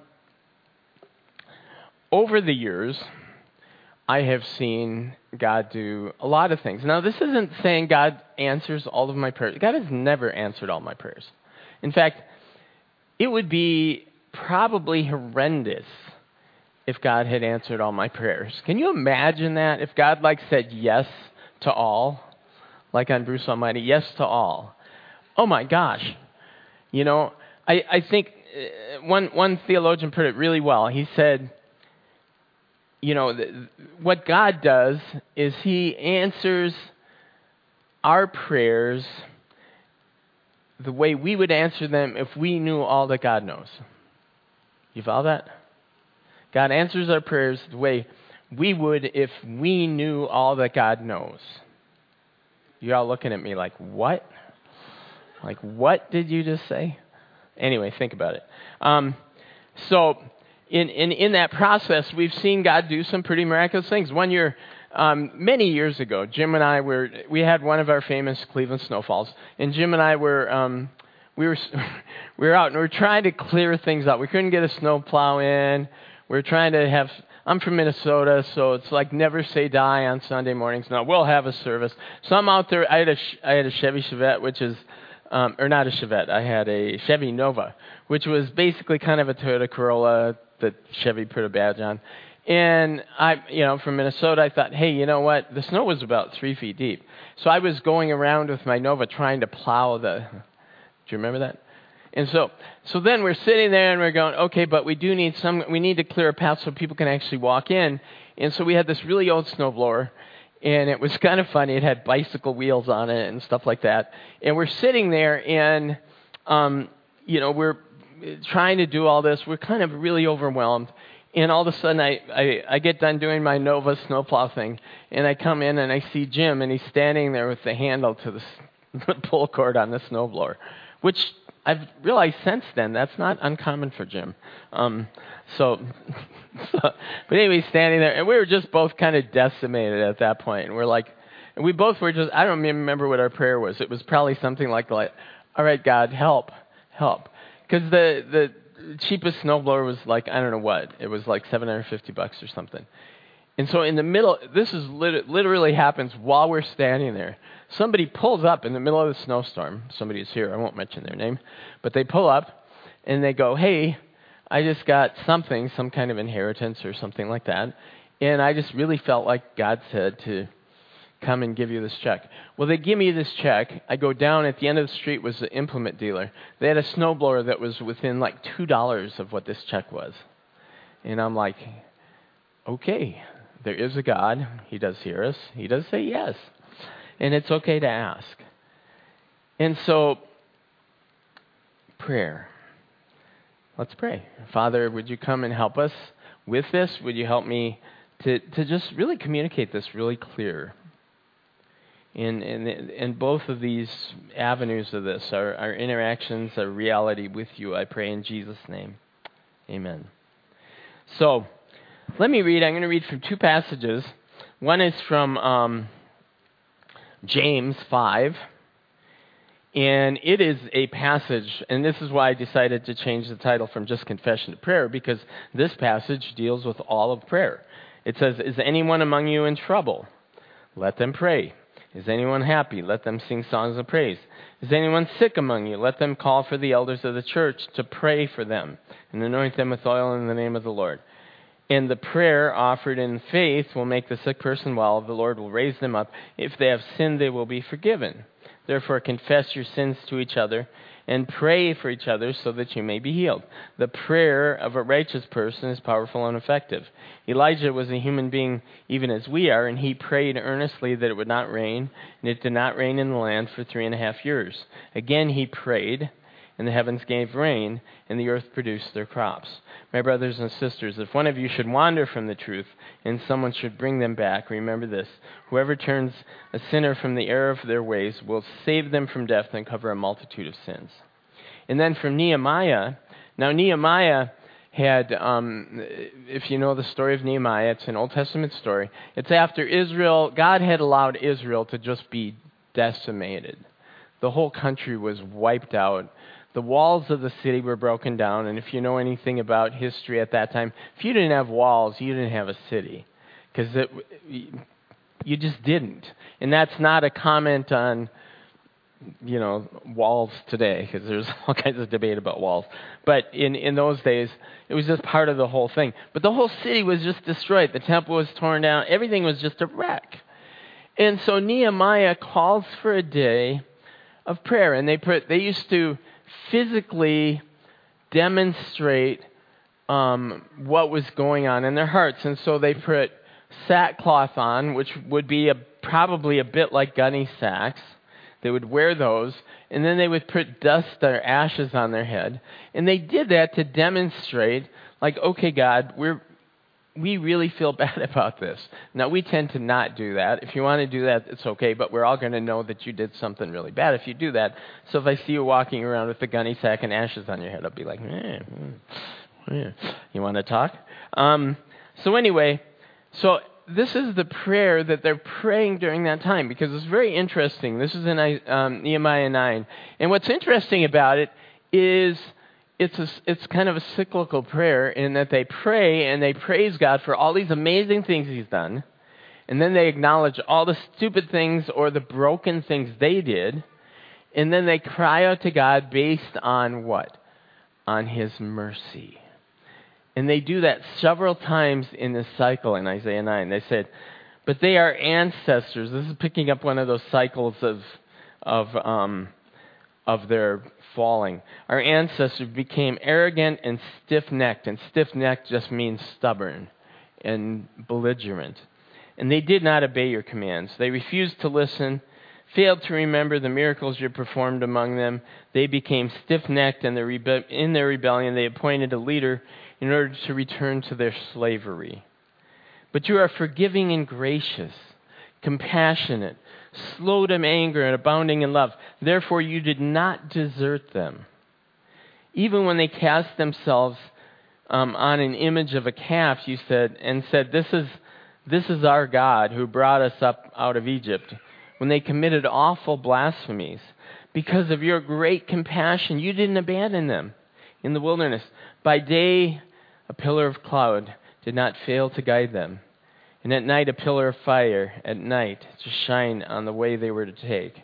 over the years, I have seen God do a lot of things. Now, this isn't saying God answers all of my prayers. God has never answered all my prayers. In fact, it would be probably horrendous if God had answered all my prayers. Can you imagine that? If God, like, said yes to all, like on Bruce Almighty, yes to all. Oh, my gosh. You know, I, I think one, one theologian put it really well. He said, you know, what God does is he answers our prayers the way we would answer them if we knew all that God knows. You follow that? God answers our prayers the way we would if we knew all that God knows. You're all looking at me like, what? Like, what did you just say? Anyway, think about it. Um, so in, in, in that process, we've seen God do some pretty miraculous things. One year, um, many years ago, Jim and I were, we had one of our famous Cleveland snowfalls, and Jim and I were, um, we were, we were out and we were trying to clear things out. We couldn't get a snow plow in. We were trying to have, I'm from Minnesota, so it's like never say die on Sunday mornings. No, we'll have a service. So I'm out there. I had a, I had a Chevy Chevette, which is, um, or not a Chevette. I had a Chevy Nova, which was basically kind of a Toyota Corolla that Chevy put a badge on. And I, you know, from Minnesota, I thought, hey, you know what? The snow was about three feet deep. So I was going around with my Nova trying to plow the, do you remember that? And so, so then we're sitting there and we're going, okay, but we do need some, we need to clear a path so people can actually walk in. And so we had this really old snowblower, and it was kind of funny. It had bicycle wheels on it and stuff like that. And we're sitting there and, um, you know, we're trying to do all this. We're kind of really overwhelmed. And all of a sudden, I, I, I get done doing my Nova snowplow thing, and I come in and I see Jim, and he's standing there with the handle to the, the pull cord on the snowblower, which I've realized since then that's not uncommon for Jim. Um, so, so, but anyway, he's standing there, and we were just both kind of decimated at that point. And we're like, and we both were just, I don't even remember what our prayer was. It was probably something like, like all right, God, help, help. Because the, the cheapest snowblower was like, I don't know what. It was like seven hundred fifty bucks or something. And so in the middle, this is lit- literally happens while we're standing there. Somebody pulls up in the middle of the snowstorm. Somebody is here. I won't mention their name. But they pull up, and they go, hey, I just got something, some kind of inheritance or something like that. And I just really felt like God said to come and give you this check. Well, they give me this check. I go down. At the end of the street was the implement dealer. They had a snowblower that was within like two dollars of what this check was. And I'm like, okay, there is a God. He does hear us. He does say yes. And it's okay to ask. And so, prayer. Let's pray. Father, would you come and help us with this? Would you help me to, to just really communicate this really clear? In, in, in both of these avenues of this, our, our interactions, our reality with you, I pray in Jesus' name. Amen. So, let me read. I'm going to read from two passages. One is from um, James five, and it is a passage, and this is why I decided to change the title from just confession to prayer, because this passage deals with all of prayer. It says, is anyone among you in trouble? Let them pray. Is anyone happy? Let them sing songs of praise. Is anyone sick among you? Let them call for the elders of the church to pray for them and anoint them with oil in the name of the Lord. And the prayer offered in faith will make the sick person well. The Lord will raise them up. If they have sinned, they will be forgiven. Therefore, confess your sins to each other and pray for each other so that you may be healed. The prayer of a righteous person is powerful and effective. Elijah was a human being even as we are, and he prayed earnestly that it would not rain, and it did not rain in the land for three and a half years. Again he prayed, and the heavens gave rain, and the earth produced their crops. My brothers and sisters, if one of you should wander from the truth, and someone should bring them back, remember this: whoever turns a sinner from the error of their ways will save them from death and cover a multitude of sins. And then from Nehemiah, now Nehemiah had, um, if you know the story of Nehemiah, it's an Old Testament story. It's after Israel, God had allowed Israel to just be decimated. The whole country was wiped out. The walls of the city were broken down, and if you know anything about history at that time, if you didn't have walls, you didn't have a city, because you just didn't. And that's not a comment on, you know, walls today, because there's all kinds of debate about walls. But in, in those days, it was just part of the whole thing. But the whole city was just destroyed. The temple was torn down. Everything was just a wreck. And so Nehemiah calls for a day of prayer, and they put, they used to physically demonstrate um, what was going on in their hearts. And so they put sackcloth on, which would be a, probably a bit like gunny sacks. They would wear those, and then they would put dust or ashes on their head. And they did that to demonstrate, like, okay, God, we're we really feel bad about this. Now, we tend to not do that. If you want to do that, it's okay, but we're all going to know that you did something really bad if you do that. So if I see you walking around with a gunny sack and ashes on your head, I'll be like, eh, eh. You want to talk? Um, so anyway, so this is the prayer that they're praying during that time, because it's very interesting. This is in um, Nehemiah nine. And what's interesting about it is it's a, it's kind of a cyclical prayer in that they pray and they praise God for all these amazing things he's done. And then they acknowledge all the stupid things or the broken things they did. And then they cry out to God based on what? On his mercy. And they do that several times in this cycle in Isaiah nine. They said, but they are ancestors. This is picking up one of those cycles of of um, of their falling. Our ancestors became arrogant and stiff-necked. And stiff-necked just means stubborn and belligerent. And they did not obey your commands. They refused to listen, failed to remember the miracles you performed among them. They became stiff-necked, and in their rebellion they appointed a leader in order to return to their slavery. But you are forgiving and gracious, compassionate, slow to anger and abounding in love. Therefore you did not desert them. Even when they cast themselves um, on an image of a calf, you said, and said, this is, this is our God who brought us up out of Egypt. When they committed awful blasphemies, because of your great compassion, you didn't abandon them in the wilderness. By day, a pillar of cloud did not fail to guide them, and at night a pillar of fire at night to shine on the way they were to take.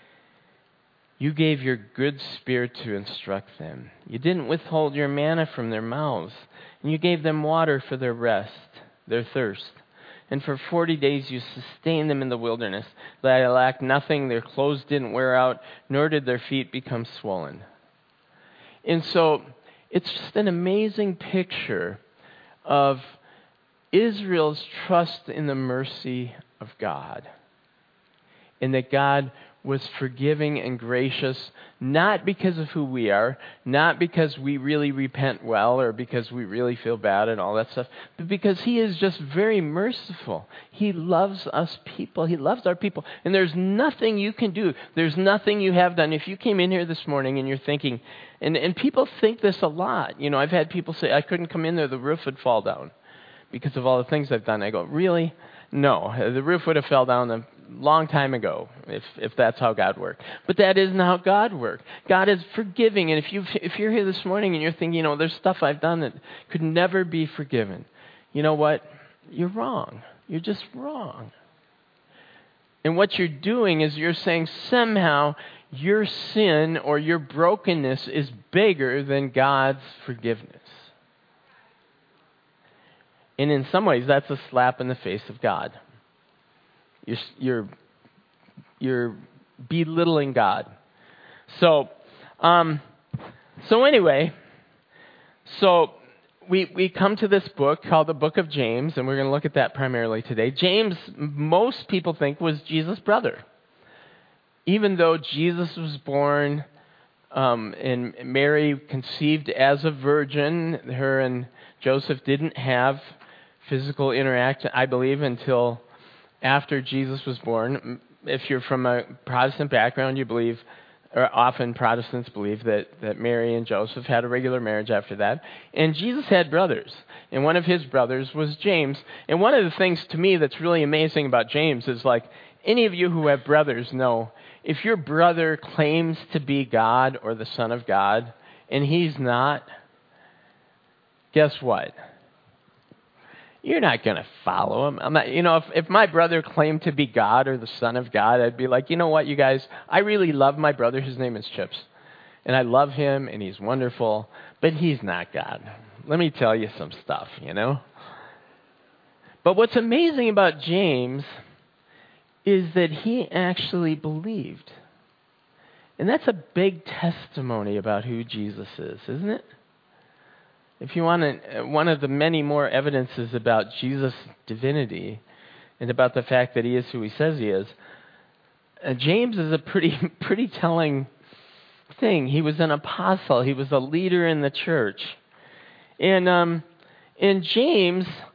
You gave your good spirit to instruct them. You didn't withhold your manna from their mouths, and you gave them water for their rest, their thirst. And for forty days you sustained them in the wilderness. They lacked nothing, their clothes didn't wear out, nor did their feet become swollen. And so it's just an amazing picture of Israel's trust in the mercy of God. And that God was forgiving and gracious, not because of who we are, not because we really repent well or because we really feel bad and all that stuff, but because he is just very merciful. He loves us people. He loves our people. And there's nothing you can do. There's nothing you have done. If you came in here this morning and you're thinking, and, and people think this a lot. You know, I've had people say, I couldn't come in there, the roof would fall down because of all the things I've done. I go, really? No, the roof would have fell down a long time ago if if that's how God worked. But that isn't how God worked. God is forgiving, and if you if you're here this morning and you're thinking, you know, there's stuff I've done that could never be forgiven, you know what? You're wrong. You're just wrong. And what you're doing is you're saying somehow your sin or your brokenness is bigger than God's forgiveness. And in some ways, that's a slap in the face of God. You're, you're, you're belittling God. So, um, so anyway, so we we come to this book called the Book of James, and we're going to look at that primarily today. James, most people think, was Jesus' brother. Even though Jesus was born um, and Mary conceived as a virgin, her and Joseph didn't have physical interaction, I believe, until after Jesus was born. If you're from a Protestant background, you believe, or often Protestants believe, that, that Mary and Joseph had a regular marriage after that. And Jesus had brothers, and one of his brothers was James. And one of the things to me that's really amazing about James is, like, any of you who have brothers know, if your brother claims to be God or the Son of God, and he's not, guess what? You're not going to follow him. I'm not, you know, if, if my brother claimed to be God or the Son of God, I'd be like, you know what, you guys, I really love my brother. His name is Chips. And I love him, and he's wonderful, but he's not God. Let me tell you some stuff, you know. But what's amazing about James is that he actually believed. And that's a big testimony about who Jesus is, isn't it? If you want to, one of the many more evidences about Jesus' divinity and about the fact that he is who he says he is, uh, James is a pretty pretty telling thing. He was an apostle. He was a leader in the church. And, um, and James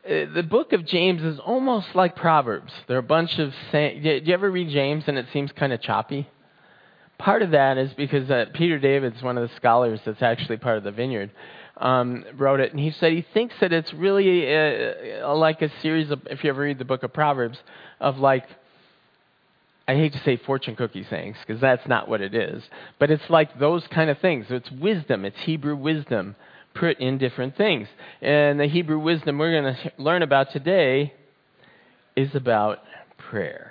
uh, the book of James is almost like Proverbs. There are a bunch of saying. Do you ever read James and it seems kind of choppy? Part of that is because uh, Peter David's one of the scholars that's actually part of the Vineyard, um, wrote it, and he said he thinks that it's really uh, like a series of, if you ever read the book of Proverbs, of like, I hate to say fortune cookie sayings, because that's not what it is, but it's like those kind of things. It's wisdom. It's Hebrew wisdom put in different things. And the Hebrew wisdom we're going to learn about today is about prayer.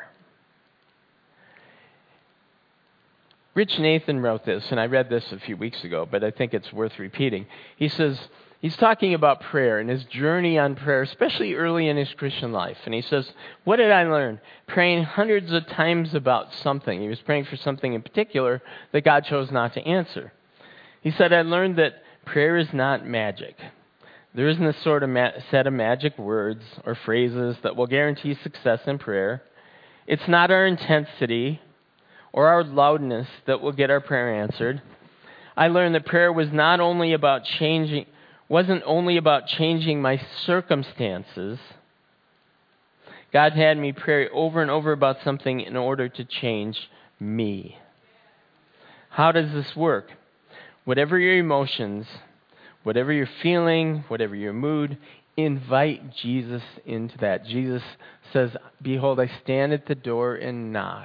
Rich Nathan wrote this, and I read this a few weeks ago, but I think it's worth repeating. He says, he's talking about prayer and his journey on prayer, especially early in his Christian life. And he says, what did I learn? Praying hundreds of times about something. He was praying for something in particular that God chose not to answer. He said, I learned that prayer is not magic. There isn't a sort of ma- set of magic words or phrases that will guarantee success in prayer. It's not our intensity or our loudness that will get our prayer answered. I learned that prayer was not only about changing, wasn't only about changing my circumstances. God had me pray over and over about something in order to change me. How does this work? Whatever your emotions, whatever you're feeling, whatever your mood, invite Jesus into that. Jesus says, behold, I stand at the door and knock.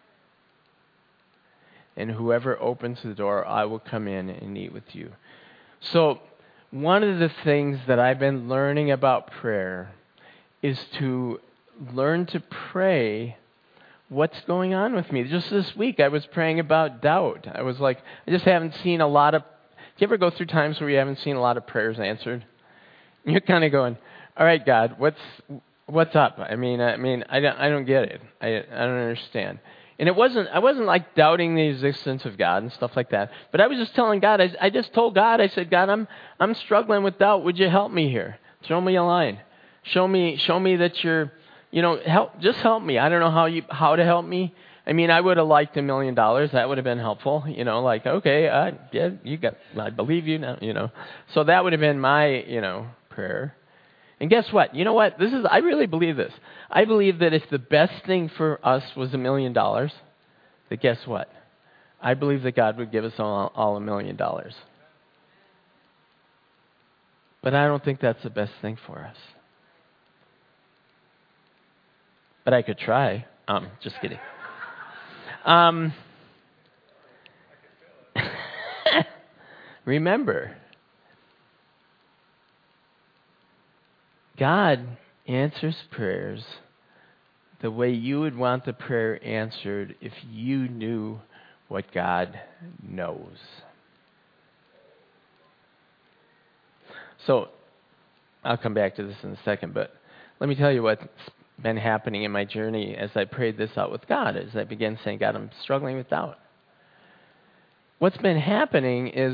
And whoever opens the door, I will come in and eat with you. So one of the things that I've been learning about prayer is to learn to pray what's going on with me. Just this week, I was praying about doubt. I was like, I just haven't seen a lot of... Do you ever go through times where you haven't seen a lot of prayers answered? And you're kind of going, all right, God, what's what's up? I mean, I mean, I don't, I don't get it. I, I don't understand. And it wasn't, I wasn't like doubting the existence of God and stuff like that. But I was just telling God, I, I just told God, I said, God, I'm, I'm struggling with doubt. Would you help me here? Throw me a line. Show me, show me that you're, you know, help, just help me. I don't know how you, how to help me. I mean, I would have liked a million dollars. That would have been helpful. You know, like, okay, uh, yeah, you got, I believe you now, you know. So that would have been my, you know, prayer. And guess what? You know what? This is, I really believe this. I believe that if the best thing for us was a million dollars, that guess what? I believe that God would give us all, all a million dollars. But I don't think that's the best thing for us. But I could try. Um, just kidding. Um, remember, God answers prayers the way you would want the prayer answered if you knew what God knows. So, I'll come back to this in a second, but let me tell you what's been happening in my journey as I prayed this out with God, as I began saying, God, I'm struggling with doubt. What's been happening is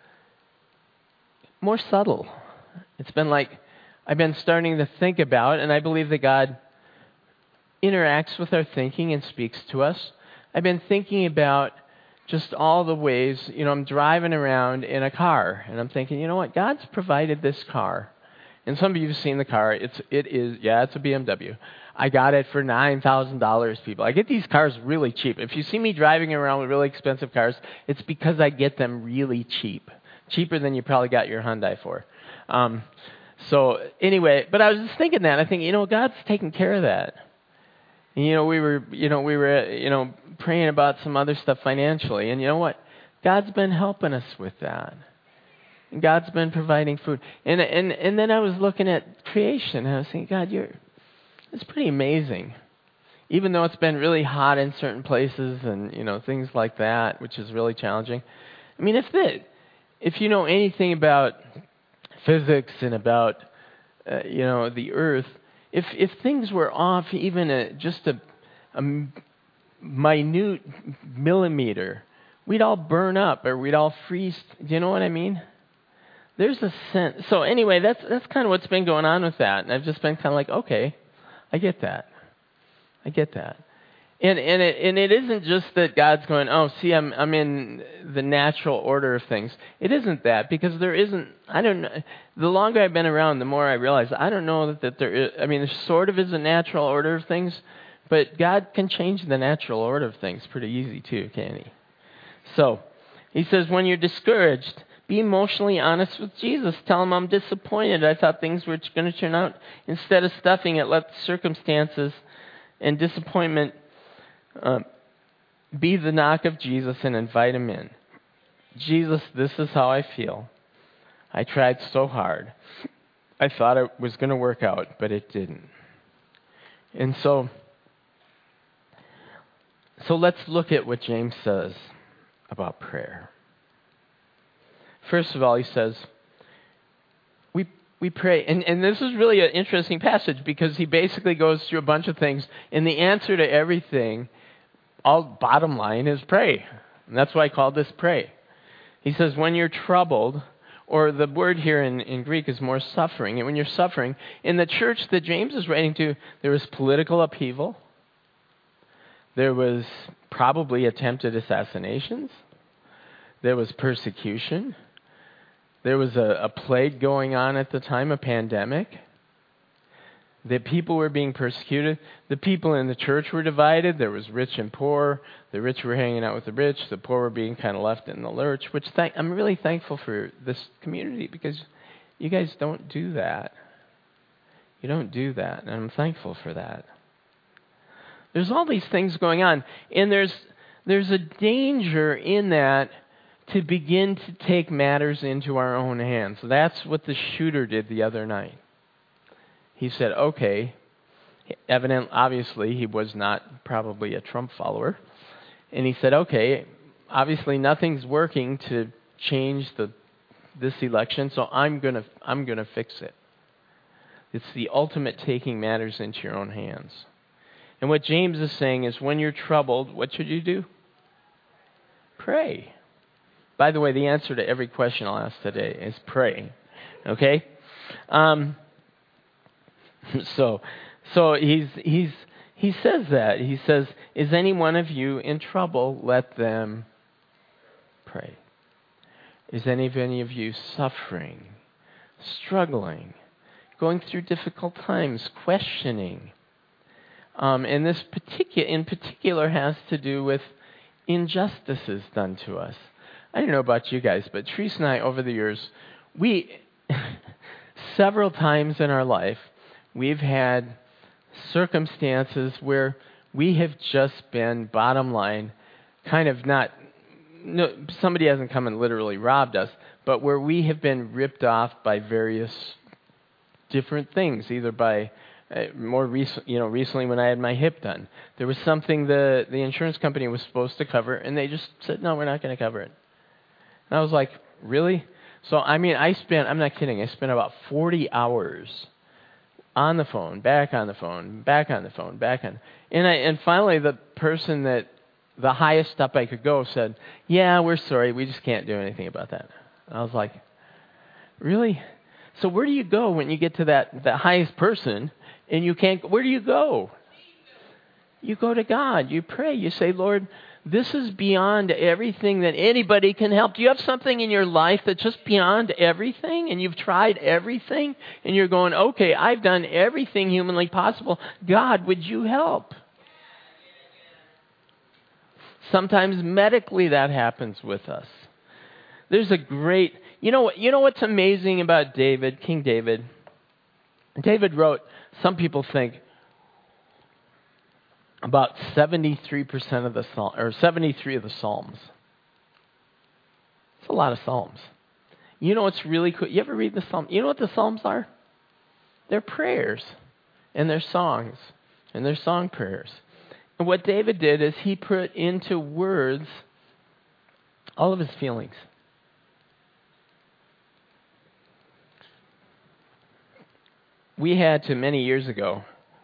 more subtle. It's been like, I've been starting to think about, and I believe that God interacts with our thinking and speaks to us. I've been thinking about just all the ways, you know, I'm driving around in a car, and I'm thinking, you know what, God's provided this car. And some of you have seen the car. It's, it is, yeah, it's a B M W. I got it for nine thousand dollars, people. I get these cars really cheap. If you see me driving around with really expensive cars, it's because I get them really cheap. Cheaper than you probably got your Hyundai for. Um, so anyway, but I was just thinking that. I think, you know, God's taking care of that. And, you know, we were, you know, we were, you know, praying about some other stuff financially. And you know what? God's been helping us with that. And God's been providing food. And and and then I was looking at creation, and I was thinking, God, you're, it's pretty amazing. Even though it's been really hot in certain places and, you know, things like that, which is really challenging. I mean, if the, if you know anything about physics and about, uh, you know, the earth, if if things were off even a, just a, a minute millimeter, we'd all burn up or we'd all freeze. Do you know what I mean? There's a sense. So anyway, that's that's kind of what's been going on with that. And I've just been kind of like, okay, I get that. I get that. And and it and it isn't just that God's going, oh, see, I'm I'm in the natural order of things. It isn't that, because there isn't. I don't know. The longer I've been around, the more I realize I don't know that, that there is. I mean, there sort of is a natural order of things, but God can change the natural order of things pretty easy too, can't He? So He says, when you're discouraged, be emotionally honest with Jesus. Tell Him, I'm disappointed. I thought things were going to turn out. Instead of stuffing it, let circumstances and disappointment Uh, be the knock of Jesus and invite Him in. Jesus, this is how I feel. I tried so hard. I thought it was going to work out, but it didn't. And so, so let's look at what James says about prayer. First of all, he says, we we pray. And, and this is really an interesting passage, because he basically goes through a bunch of things, and the answer to everything, all bottom line, is pray. And that's why I call this pray. He says, when you're troubled, or the word here in, in Greek is more suffering. And when you're suffering, in the church that James is writing to, there was political upheaval. There was probably attempted assassinations. There was persecution. There was a, a plague going on at the time, a pandemic. The people were being persecuted. The people in the church were divided. There was rich and poor. The rich were hanging out with the rich. The poor were being kind of left in the lurch, which th- I'm really thankful for this community, because you guys don't do that. You don't do that, and I'm thankful for that. There's all these things going on, and there's there's a danger in that to begin to take matters into our own hands. That's what the shooter did the other night. He said, okay, evident, obviously he was not probably a Trump follower. And he said, okay, obviously nothing's working to change the this election, so I'm gonna I'm gonna fix it. It's the ultimate taking matters into your own hands. And what James is saying is, when you're troubled, what should you do? Pray. By the way, the answer to every question I'll ask today is pray. Okay? Um So, so he's he's he says that. He says, is any one of you in trouble? Let them pray. Is any of any of you suffering, struggling, going through difficult times, questioning? Um, and this particular, in particular, has to do with injustices done to us. I don't know about you guys, but Teresa and I, over the years, we several times in our life, we've had circumstances where we have just been, bottom line, kind of not, no, somebody hasn't come and literally robbed us, but where we have been ripped off by various different things, either by uh, more recent, you know, recently when I had my hip done, there was something the the insurance company was supposed to cover, and they just said, no, we're not going to cover it. And I was like, really? So, I mean, I spent, I'm not kidding, I spent about forty hours on the phone, back on the phone, back on the phone, back on. And I, and finally the person that, the highest up I could go said, yeah, we're sorry, we just can't do anything about that. And I was like, really? So where do you go when you get to that, that highest person and you can't, where do you go? You go to God, you pray, you say, Lord, this is beyond everything that anybody can help. Do you have something in your life that's just beyond everything, and you've tried everything, and you're going, okay, I've done everything humanly possible. God, would you help? Sometimes medically that happens with us. There's a great, you know, you know what's amazing about David, King David? David wrote, some people think, about seventy-three percent of the Psalm, or seventy-three of the Psalms. It's a lot of Psalms. You know what's really cool? You ever read the Psalm? You know what the Psalms are? They're prayers, and they're songs, and they're song prayers. And what David did is he put into words all of his feelings. We had to, many years ago,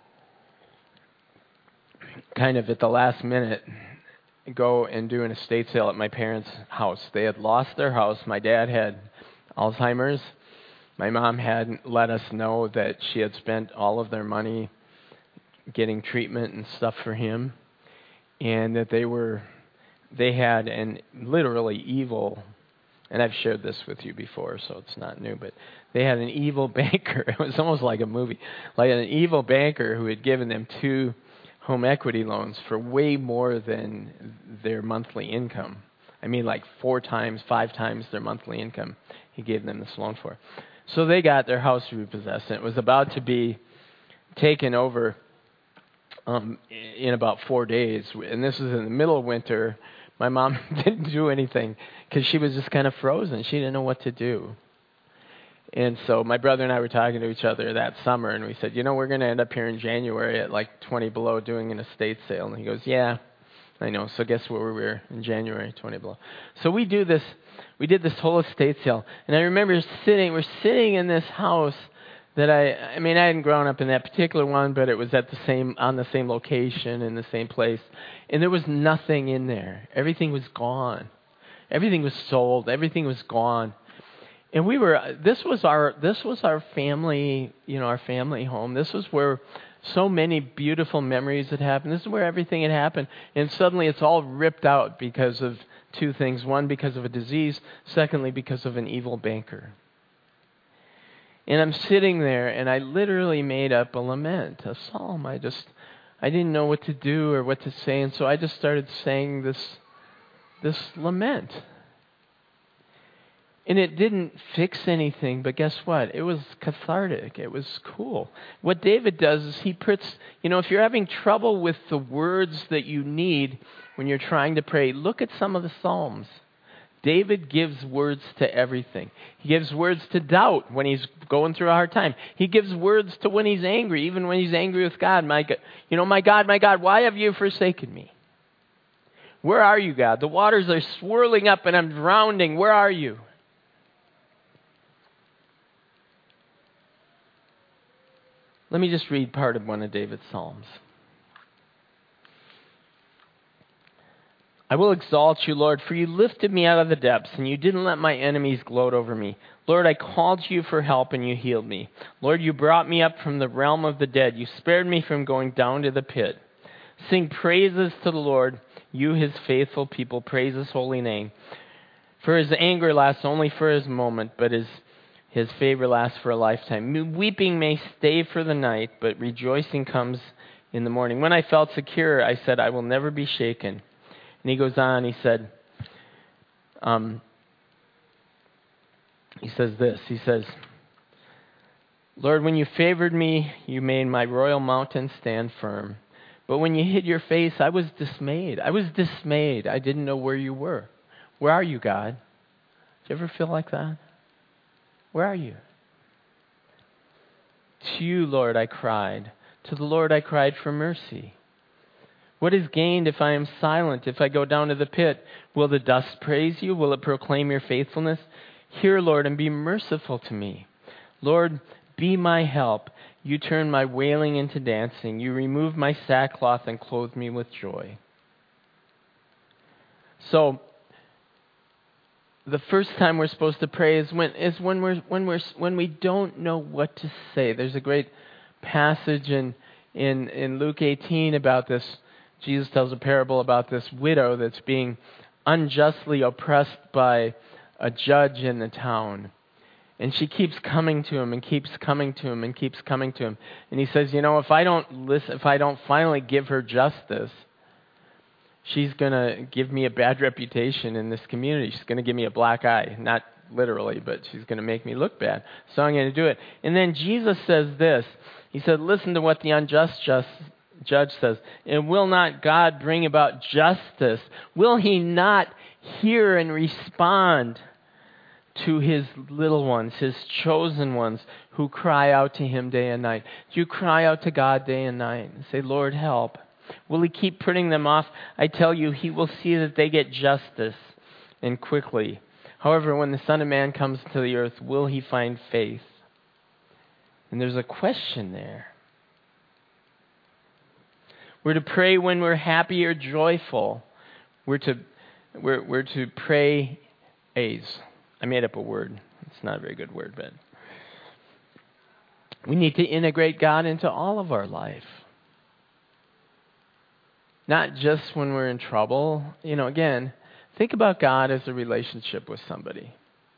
kind of at the last minute, go and do an estate sale at my parents' house. They had lost their house. My dad had Alzheimer's. My mom had let us know that she had spent all of their money getting treatment and stuff for him. and that they were, they had an literally evil, and I've shared this with you before, so it's not new, but they had an evil banker. It was almost like a movie, like an evil banker who had given them two home equity loans for way more than their monthly income. I mean, like four times, five times their monthly income he gave them this loan for. So they got their house repossessed, and it was about to be taken over um, in about four days. And this was in the middle of winter. My mom didn't do anything because she was just kind of frozen. She didn't know what to do. And so my brother and I were talking to each other that summer, and we said, you know, we're going to end up here in January at like twenty below doing an estate sale. And he goes, yeah, I know. So guess where we were in January, twenty below. So we do this, we did this whole estate sale. And I remember sitting, we're sitting in this house that I, I mean, I hadn't grown up in that particular one, but it was at the same, on the same location in the same place. And there was nothing in there. Everything was gone. Everything was sold. Everything was gone. And we were, this was our, this was our family, you know, our family home. This was where so many beautiful memories had happened. This is where everything had happened. And suddenly it's all ripped out because of two things. One, because of a disease. Secondly, because of an evil banker. And I'm sitting there, and I literally made up a lament, a psalm. I just, I didn't know what to do or what to say, and so I just started saying this, this lament. And it didn't fix anything, but guess what? It was cathartic. It was cool. What David does is he puts, you know, if you're having trouble with the words that you need when you're trying to pray, look at some of the Psalms. David gives words to everything. He gives words to doubt when he's going through a hard time. He gives words to when he's angry, even when he's angry with God. My God, you know, my God, my God, why have you forsaken me? Where are you, God? The waters are swirling up and I'm drowning. Where are you? Let me just read part of one of David's Psalms. I will exalt you, Lord, for you lifted me out of the depths, and you didn't let my enemies gloat over me. Lord, I called to you for help, and you healed me. Lord, you brought me up from the realm of the dead. You spared me from going down to the pit. Sing praises to the Lord, you his faithful people. Praise his holy name. For his anger lasts only for his moment, but his His favor lasts for a lifetime. Weeping may stay for the night, but rejoicing comes in the morning. When I felt secure, I said, I will never be shaken. And he goes on, he said, um, he says this, he says, Lord, when you favored me, you made my royal mountain stand firm. But when you hid your face, I was dismayed. I was dismayed. I didn't know where you were. Where are you, God? Do you ever feel like that? Where are you? To you, Lord, I cried. To the Lord I cried for mercy. What is gained if I am silent, if I go down to the pit? Will the dust praise you? Will it proclaim your faithfulness? Hear, Lord, and be merciful to me. Lord, be my help. You turn my wailing into dancing. You remove my sackcloth and clothe me with joy. So, the first time we're supposed to pray is when is when we're when we're when we don't know what to say. There's a great passage in in in Luke eighteen about this. Jesus tells a parable about this widow that's being unjustly oppressed by a judge in the town. And she keeps coming to him and keeps coming to him and keeps coming to him. And he says, you know, if I don't listen, if I don't finally give her justice, she's going to give me a bad reputation in this community. She's going to give me a black eye. Not literally, but she's going to make me look bad. So I'm going to do it. And then Jesus says this. He said, listen to what the unjust just, judge says. And will not God bring about justice? Will he not hear and respond to his little ones, his chosen ones who cry out to him day and night? Do you cry out to God day and night and say, Lord, help? Will he keep putting them off? I tell you, he will see that they get justice, and quickly. However, when the Son of Man comes to the earth, will he find faith? And there's a question there. We're to pray when we're happy or joyful. We're to we're we're to pray A's. I made up a word. It's not a very good word, but we need to integrate God into all of our life. not just when we're in trouble. You know, again, think about God as a relationship with somebody.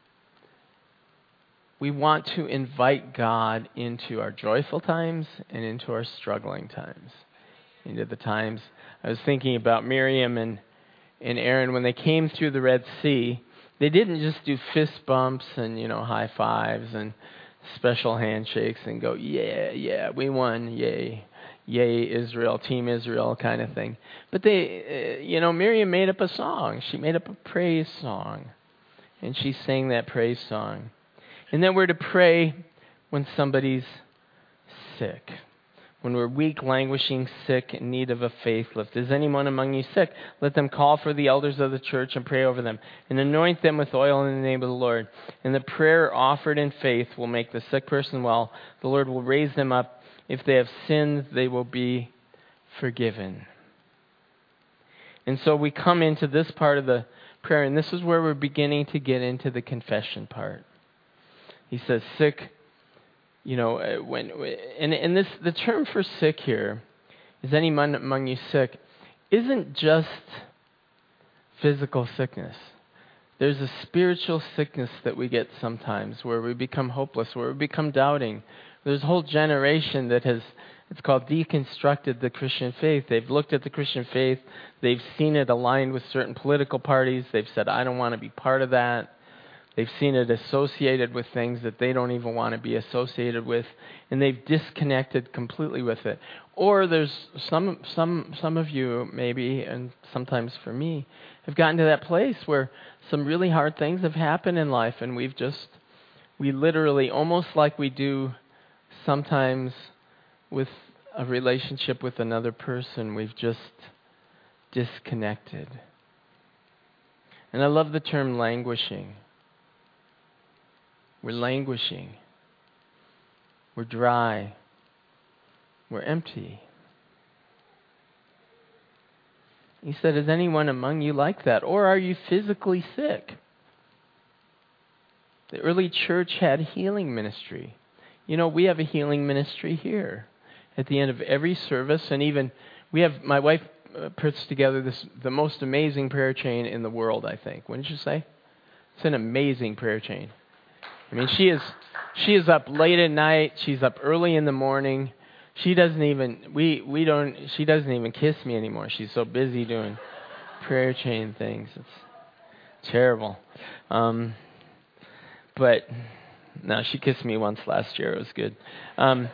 We want to invite God into our joyful times and into our struggling times. Into the times, I was thinking about Miriam and, and Aaron when they came through the Red Sea. They didn't just do fist bumps and, you know, high fives and special handshakes and go, yeah, yeah, we won, yay, yay, Israel, Team Israel kind of thing. But they, uh, you know, Miriam made up a song. She made up a praise song. And she sang that praise song. And then we're to pray when somebody's sick. When we're weak, languishing, sick, in need of a faith lift. Is anyone among you sick? Let them call for the elders of the church and pray over them, and anoint them with oil in the name of the Lord. And the prayer offered in faith will make the sick person well. The Lord will raise them up. If they have sinned, they will be forgiven. And so we come into this part of the prayer, and this is where we're beginning to get into the confession part. He says, sick. You know, when and and this the term for sick here, is anyone among you sick, isn't just physical sickness. There's a spiritual sickness that we get sometimes where we become hopeless, where we become doubting. There's a whole generation that has, it's called deconstructed the Christian faith. They've looked at the Christian faith, they've seen it aligned with certain political parties. They've said, I don't want to be part of that. They've seen it associated with things that they don't even want to be associated with, and they've disconnected completely with it. Or there's some some some of you maybe, and sometimes for me, have gotten to that place where some really hard things have happened in life, and we've just, we literally, almost like we do sometimes with a relationship with another person, we've just disconnected. And I love the term languishing. We're languishing. We're dry. We're empty. He said, is anyone among you like that? Or are you physically sick? The early church had healing ministry. You know, we have a healing ministry here. At the end of every service, and even, we have, my wife puts together this the most amazing prayer chain in the world, I think. Wouldn't you say? It's an amazing prayer chain. I mean, she is she is up late at night. She's up early in the morning. She doesn't even we we don't she doesn't even kiss me anymore. She's so busy doing prayer chain things. It's terrible. Um, but no, she kissed me once last year. It was good. Um,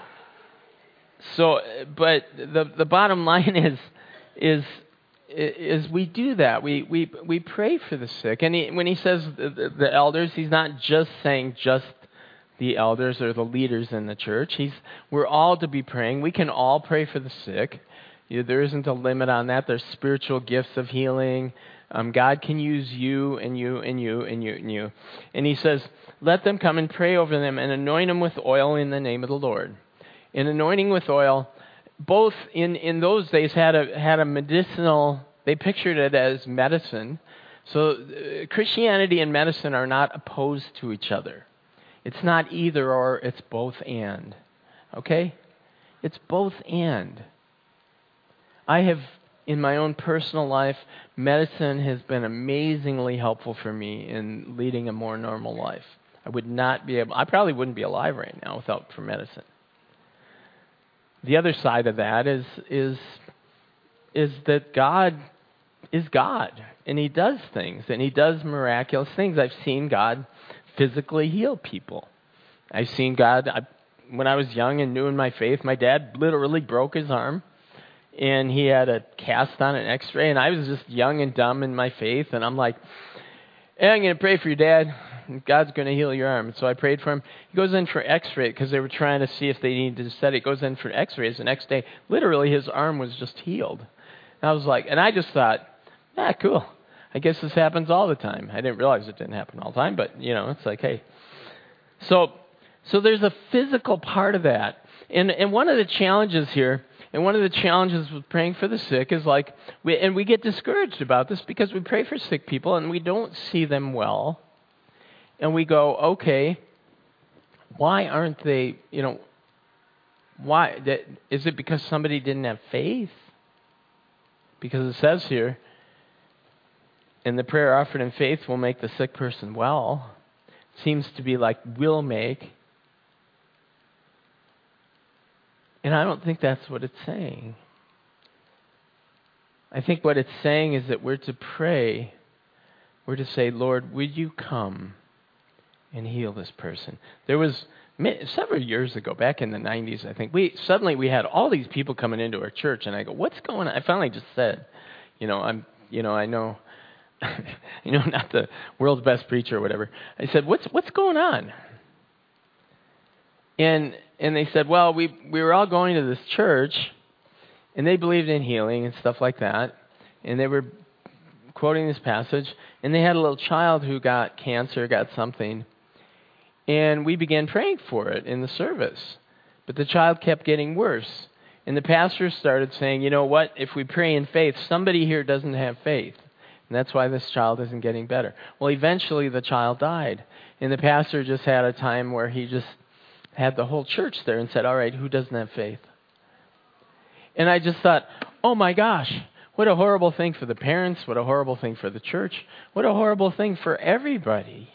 so, but the the bottom line is is. is we do that. We we we pray for the sick. And he, when he says the, the elders, he's not just saying just the elders or the leaders in the church. He's we're all to be praying. We can all pray for the sick. You know, there isn't a limit on that. There's spiritual gifts of healing. Um, God can use you and you and you and you and you. And he says, let them come and pray over them and anoint them with oil in the name of the Lord. In anointing with oil, both in, in those days had a had a medicinal, they pictured it as medicine. So uh, Christianity and medicine are not opposed to each other. It's not either or, it's both and. Okay? It's both and. I have, in my own personal life, medicine has been amazingly helpful for me in leading a more normal life. I would not be able, I probably wouldn't be alive right now without for medicine. The other side of that is is is that God is God, and He does things, and He does miraculous things. I've seen God physically heal people. I've seen God, I, when I was young and new in my faith, my dad literally broke his arm, and he had a cast on an x-ray, and I was just young and dumb in my faith, and I'm like, hey, I'm going to pray for your dad. God's going to heal your arm. So I prayed for him. He goes in for x-ray because they were trying to see if they needed to set it. He goes in for x-rays. The next day, literally, his arm was just healed. And I was like, and I just thought, ah, cool. I guess this happens all the time. I didn't realize it didn't happen all the time, but, you know, it's like, hey. So so there's a physical part of that. And and one of the challenges here, and one of the challenges with praying for the sick is like, we, and we get discouraged about this because we pray for sick people and we don't see them well. And we go, okay, why aren't they, you know, why? That, is it because somebody didn't have faith? Because it says here, and the prayer offered in faith will make the sick person well. Seems to be like will make. And I don't think that's what it's saying. I think what it's saying is that we're to pray. We're to say, Lord, would you come and heal this person? There was several years ago, back in the nineties, I think, we suddenly we had all these people coming into our church, and I go, what's going on? I finally just said, you know, I'm, you know, I know, you know, not the world's best preacher or whatever. I said, what's what's going on? And and they said, well, we we were all going to this church, and they believed in healing and stuff like that, and they were quoting this passage, and they had a little child who got cancer, got something, and we began praying for it in the service. But the child kept getting worse, and the pastor started saying, you know what, if we pray in faith, somebody here doesn't have faith, and that's why this child isn't getting better. Well, eventually the child died, and the pastor just had a time where he just had the whole church there and said, all right, who doesn't have faith? And I just thought, oh my gosh, what a horrible thing for the parents, what a horrible thing for the church, what a horrible thing for everybody.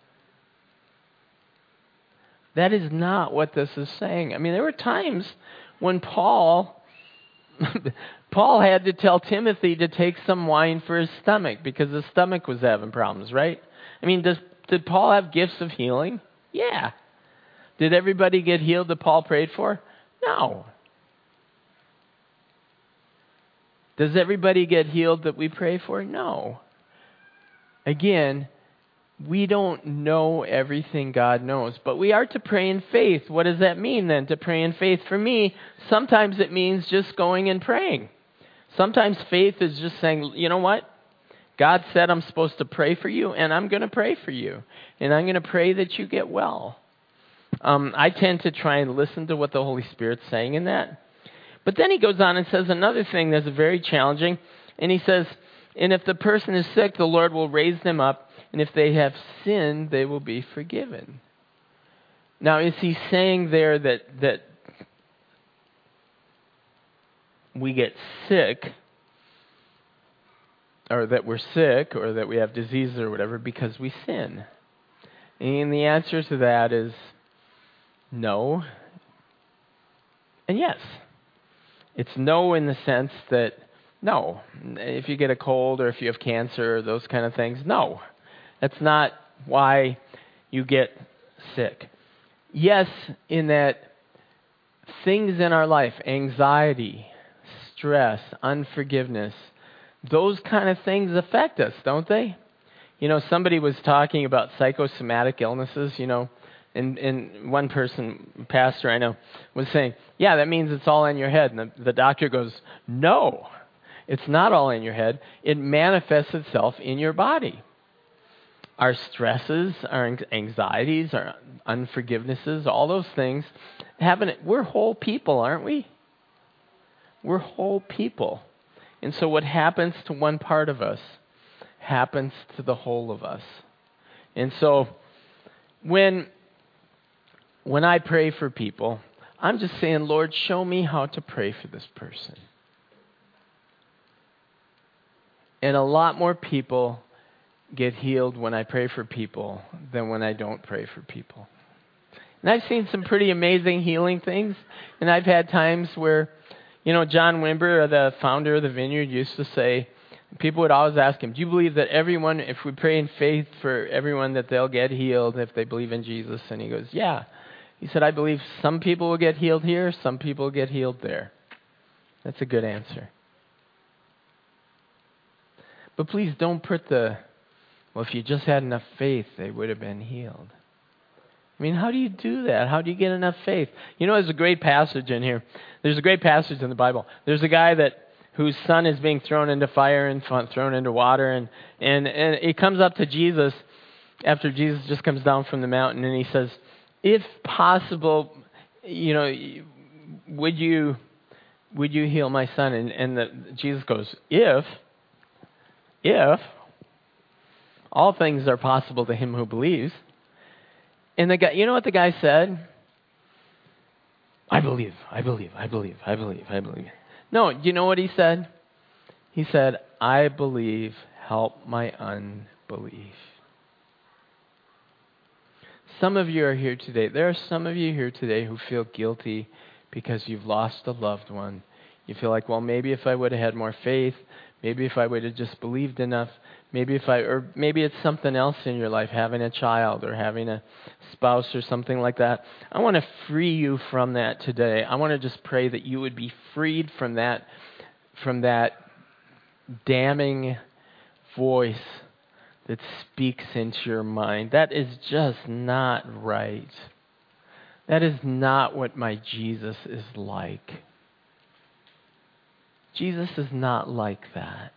That is not what this is saying. I mean, there were times when Paul, Paul had to tell Timothy to take some wine for his stomach because his stomach was having problems, right? I mean, does, did Paul have gifts of healing? Yeah. Did everybody get healed that Paul prayed for? No. Does everybody get healed that we pray for? No. Again, we don't know everything God knows, but we are to pray in faith. What does that mean then, to pray in faith? For me, sometimes it means just going and praying. Sometimes faith is just saying, you know what? God said I'm supposed to pray for you, and I'm going to pray for you. And I'm going to pray that you get well. Um, I tend to try and listen to what the Holy Spirit's saying in that. But then he goes on and says another thing that's very challenging. And he says, and if the person is sick, the Lord will raise them up. And if they have sinned, they will be forgiven. Now, is he saying there that that we get sick, or that we're sick, or that we have disease or whatever because we sin? And the answer to that is no and yes. It's no in the sense that, no, if you get a cold or if you have cancer or those kind of things, no. That's not why you get sick. Yes, in that things in our life, anxiety, stress, unforgiveness, those kind of things affect us, don't they? You know, somebody was talking about psychosomatic illnesses, you know, and, and one person, pastor I know, was saying, yeah, that means it's all in your head. And the, the doctor goes, no, it's not all in your head. It manifests itself in your body. Our stresses, our anxieties, our unforgivenesses, all those things happen. We're whole people, aren't we? We're whole people. And so what happens to one part of us happens to the whole of us. And so when when I pray for people, I'm just saying, Lord, show me how to pray for this person. And a lot more people get healed when I pray for people than when I don't pray for people. And I've seen some pretty amazing healing things. And I've had times where, you know, John Wimber, the founder of the Vineyard, used to say, people would always ask him, do you believe that everyone, if we pray in faith for everyone, that they'll get healed if they believe in Jesus? And he goes, yeah. He said, I believe some people will get healed here, some people will get healed there. That's a good answer. But please don't put the, well, if you just had enough faith, they would have been healed. I mean, how do you do that? How do you get enough faith? You know, there's a great passage in here. There's a great passage in the Bible. There's a guy that whose son is being thrown into fire and thrown into water, and, and, and it comes up to Jesus after Jesus just comes down from the mountain, and he says, if possible, you know, would you would you heal my son? And, and the, Jesus goes, if, if, all things are possible to him who believes. And the guy, you know what the guy said? I believe, I believe, I believe, I believe, I believe. No, you know what he said? He said, I believe, help my unbelief. Some of you are here today. There are some of you here today who feel guilty because you've lost a loved one. You feel like, well, maybe if I would have had more faith, maybe if I would have just believed enough, maybe if I, or maybe it's something else in your life, having a child or having a spouse or something like that. I want to free you from that today. I want to just pray that you would be freed from that, from that damning voice that speaks into your mind. That is just not right. That is not what my Jesus is like. Jesus is not like that.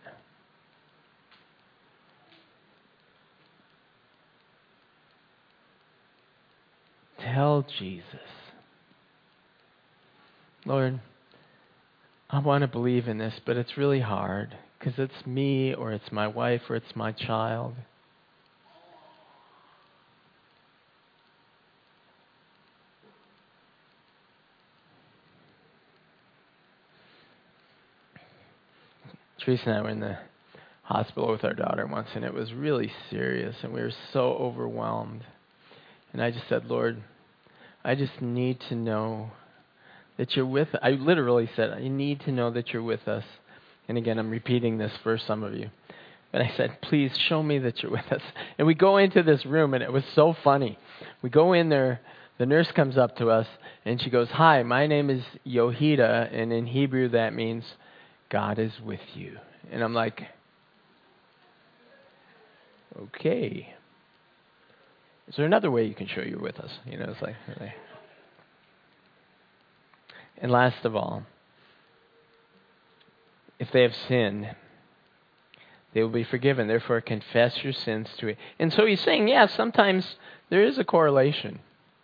Tell Jesus, Lord, I want to believe in this, but it's really hard because it's me or it's my wife or it's my child. Teresa and I were in the hospital with our daughter once, and it was really serious, and we were so overwhelmed. And I just said, Lord, I just need to know that you're with us. I literally said, I need to know that you're with us. And again, I'm repeating this for some of you. But I said, please show me that you're with us. And we go into this room, and it was so funny. We go in there, the nurse comes up to us, and she goes, hi, my name is Yohida, and in Hebrew that means God is with you. And I'm like, okay. Is there another way you can show you're with us? You know, it's like, really. And last of all, if they have sinned, they will be forgiven. Therefore, confess your sins to it. And so he's saying, yeah, sometimes there is a correlation.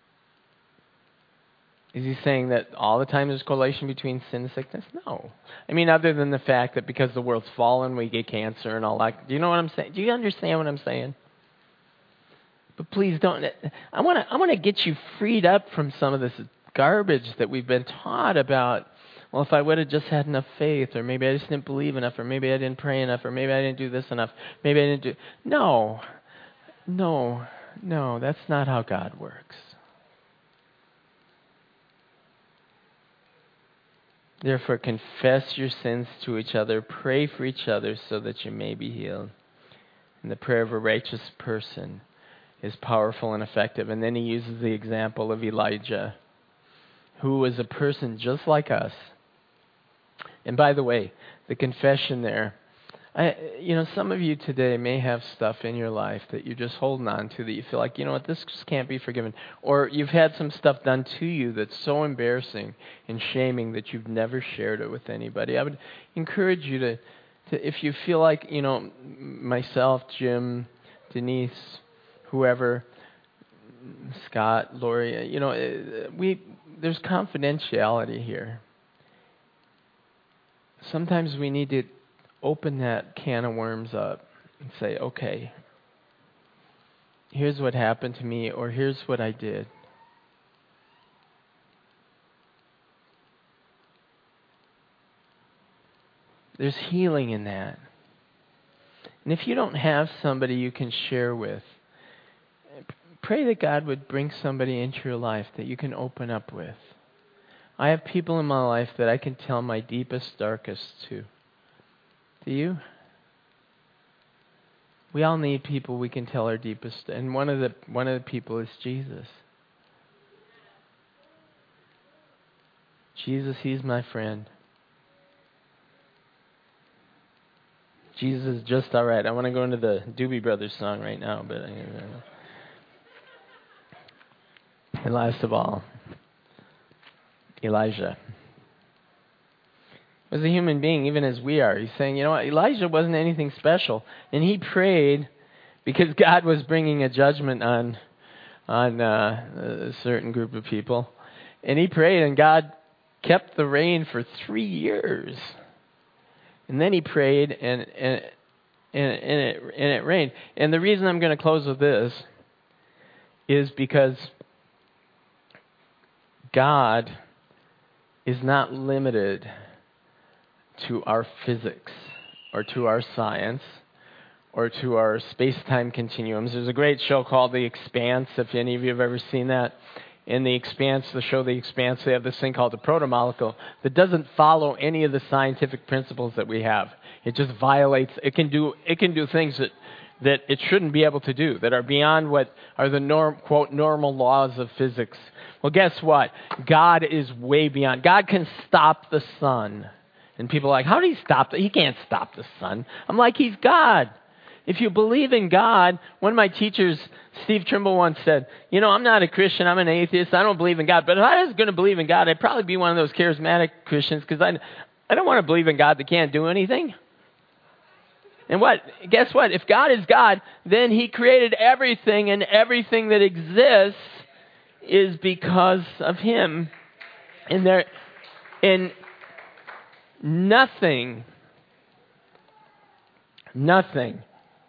Is he saying that all the time there's a correlation between sin and sickness? No. I mean, other than the fact that because the world's fallen, we get cancer and all that. Do you know what I'm saying? Do you understand what I'm saying? But please don't. I want to I want to get you freed up from some of this garbage that we've been taught about. Well, if I would have just had enough faith, or maybe I just didn't believe enough, or maybe I didn't pray enough, or maybe I didn't do this enough, maybe I didn't do... No. No. No, that's not how God works. Therefore, confess your sins to each other. Pray for each other so that you may be healed. And the prayer of a righteous person is powerful and effective. And then he uses the example of Elijah, who was a person just like us. And by the way, the confession there, I, you know, some of you today may have stuff in your life that you're just holding on to that you feel like, you know what, this just can't be forgiven. Or you've had some stuff done to you that's so embarrassing and shaming that you've never shared it with anybody. I would encourage you to, to if you feel like, you know, myself, Jim, Denise, whoever, Scott, Lori, you know, we there's confidentiality here. Sometimes we need to open that can of worms up and say, okay, here's what happened to me, or here's what I did. There's healing in that. And if you don't have somebody you can share with, pray that God would bring somebody into your life that you can open up with. I have people in my life that I can tell my deepest, darkest to. Do you? We all need people we can tell our deepest, and one of the one of the people is Jesus. Jesus, he's my friend. Jesus is just all right. I want to go into the Doobie Brothers song right now, but I, uh, and last of all, Elijah was a human being, even as we are. He's saying, you know what, Elijah wasn't anything special, and he prayed because God was bringing a judgment on on uh, a certain group of people, and he prayed, and God kept the rain for three years, and then he prayed, and and and, and it and it rained. And the reason I'm going to close with this is because God is not limited to our physics or to our science or to our space-time continuums. There's a great show called The Expanse, if any of you have ever seen that. In The Expanse, the show The Expanse, they have this thing called the protomolecule that doesn't follow any of the scientific principles that we have. It just violates, it can do, it can do things that, that it shouldn't be able to do, that are beyond what are the norm, quote, normal laws of physics. Well, guess what? God is way beyond. God can stop the sun. And people are like, how do you stop that? He can't stop the sun. I'm like, he's God. If you believe in God, one of my teachers, Steve Trimble, once said, you know, I'm not a Christian, I'm an atheist, I don't believe in God. But if I was going to believe in God, I'd probably be one of those charismatic Christians because I, I don't want to believe in God that can't do anything. And what? Guess what? If God is God, then he created everything, and everything that exists is because of him. And there, and nothing, nothing,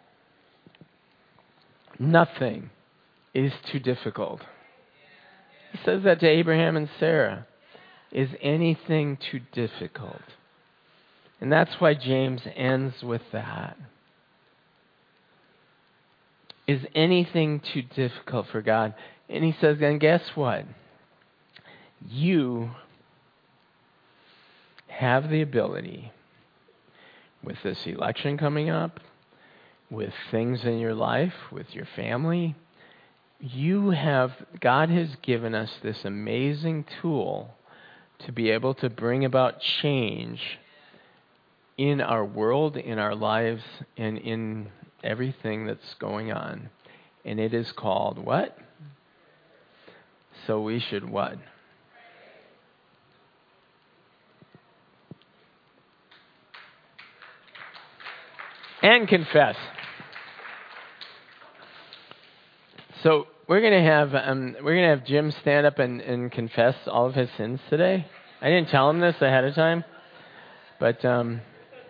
nothing is too difficult. He says that to Abraham and Sarah. Is anything too difficult? And that's why James ends with that. Is anything too difficult for God? And he says, and guess what? You have the ability, with this election coming up, with things in your life, with your family, you have, God has given us this amazing tool to be able to bring about change in our world, in our lives, and in everything that's going on. And it is called what? So we should what? And confess. So we're gonna have um, we're gonna have Jim stand up and, and confess all of his sins today. I didn't tell him this ahead of time, but um,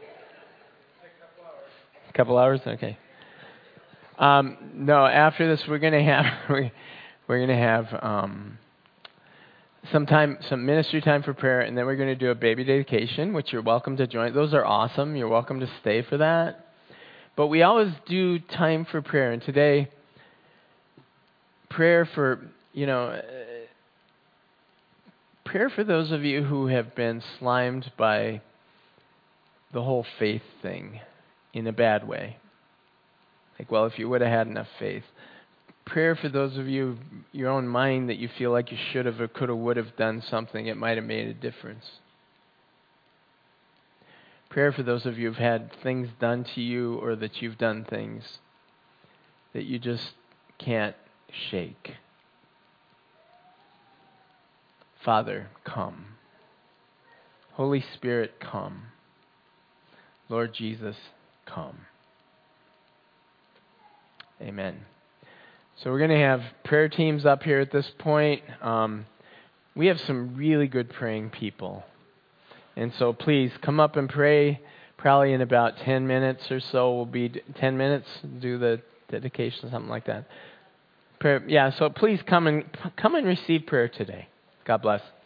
a couple hours, okay. Um, no, after this we're gonna have we're, we're gonna have um, some time, some ministry time for prayer, and then we're gonna do a baby dedication, which you're welcome to join. Those are awesome. You're welcome to stay for that. But we always do time for prayer, and today, prayer for, you know, uh, prayer for those of you who have been slimed by the whole faith thing in a bad way. Like, well, if you would have had enough faith. Prayer for those of you, your own mind, that you feel like you should have or could have, would have done something, it might have made a difference. Prayer for those of you who've had things done to you or that you've done things that you just can't shake. Father, come. Holy Spirit, come. Lord Jesus, come. Amen. So we're going to have prayer teams up here at this point. Um, we have some really good praying people. And so please come up and pray. Probably in about ten minutes or so will be ten minutes, do the dedication, something like that. Prayer, yeah, so please come and come and receive prayer today. God bless.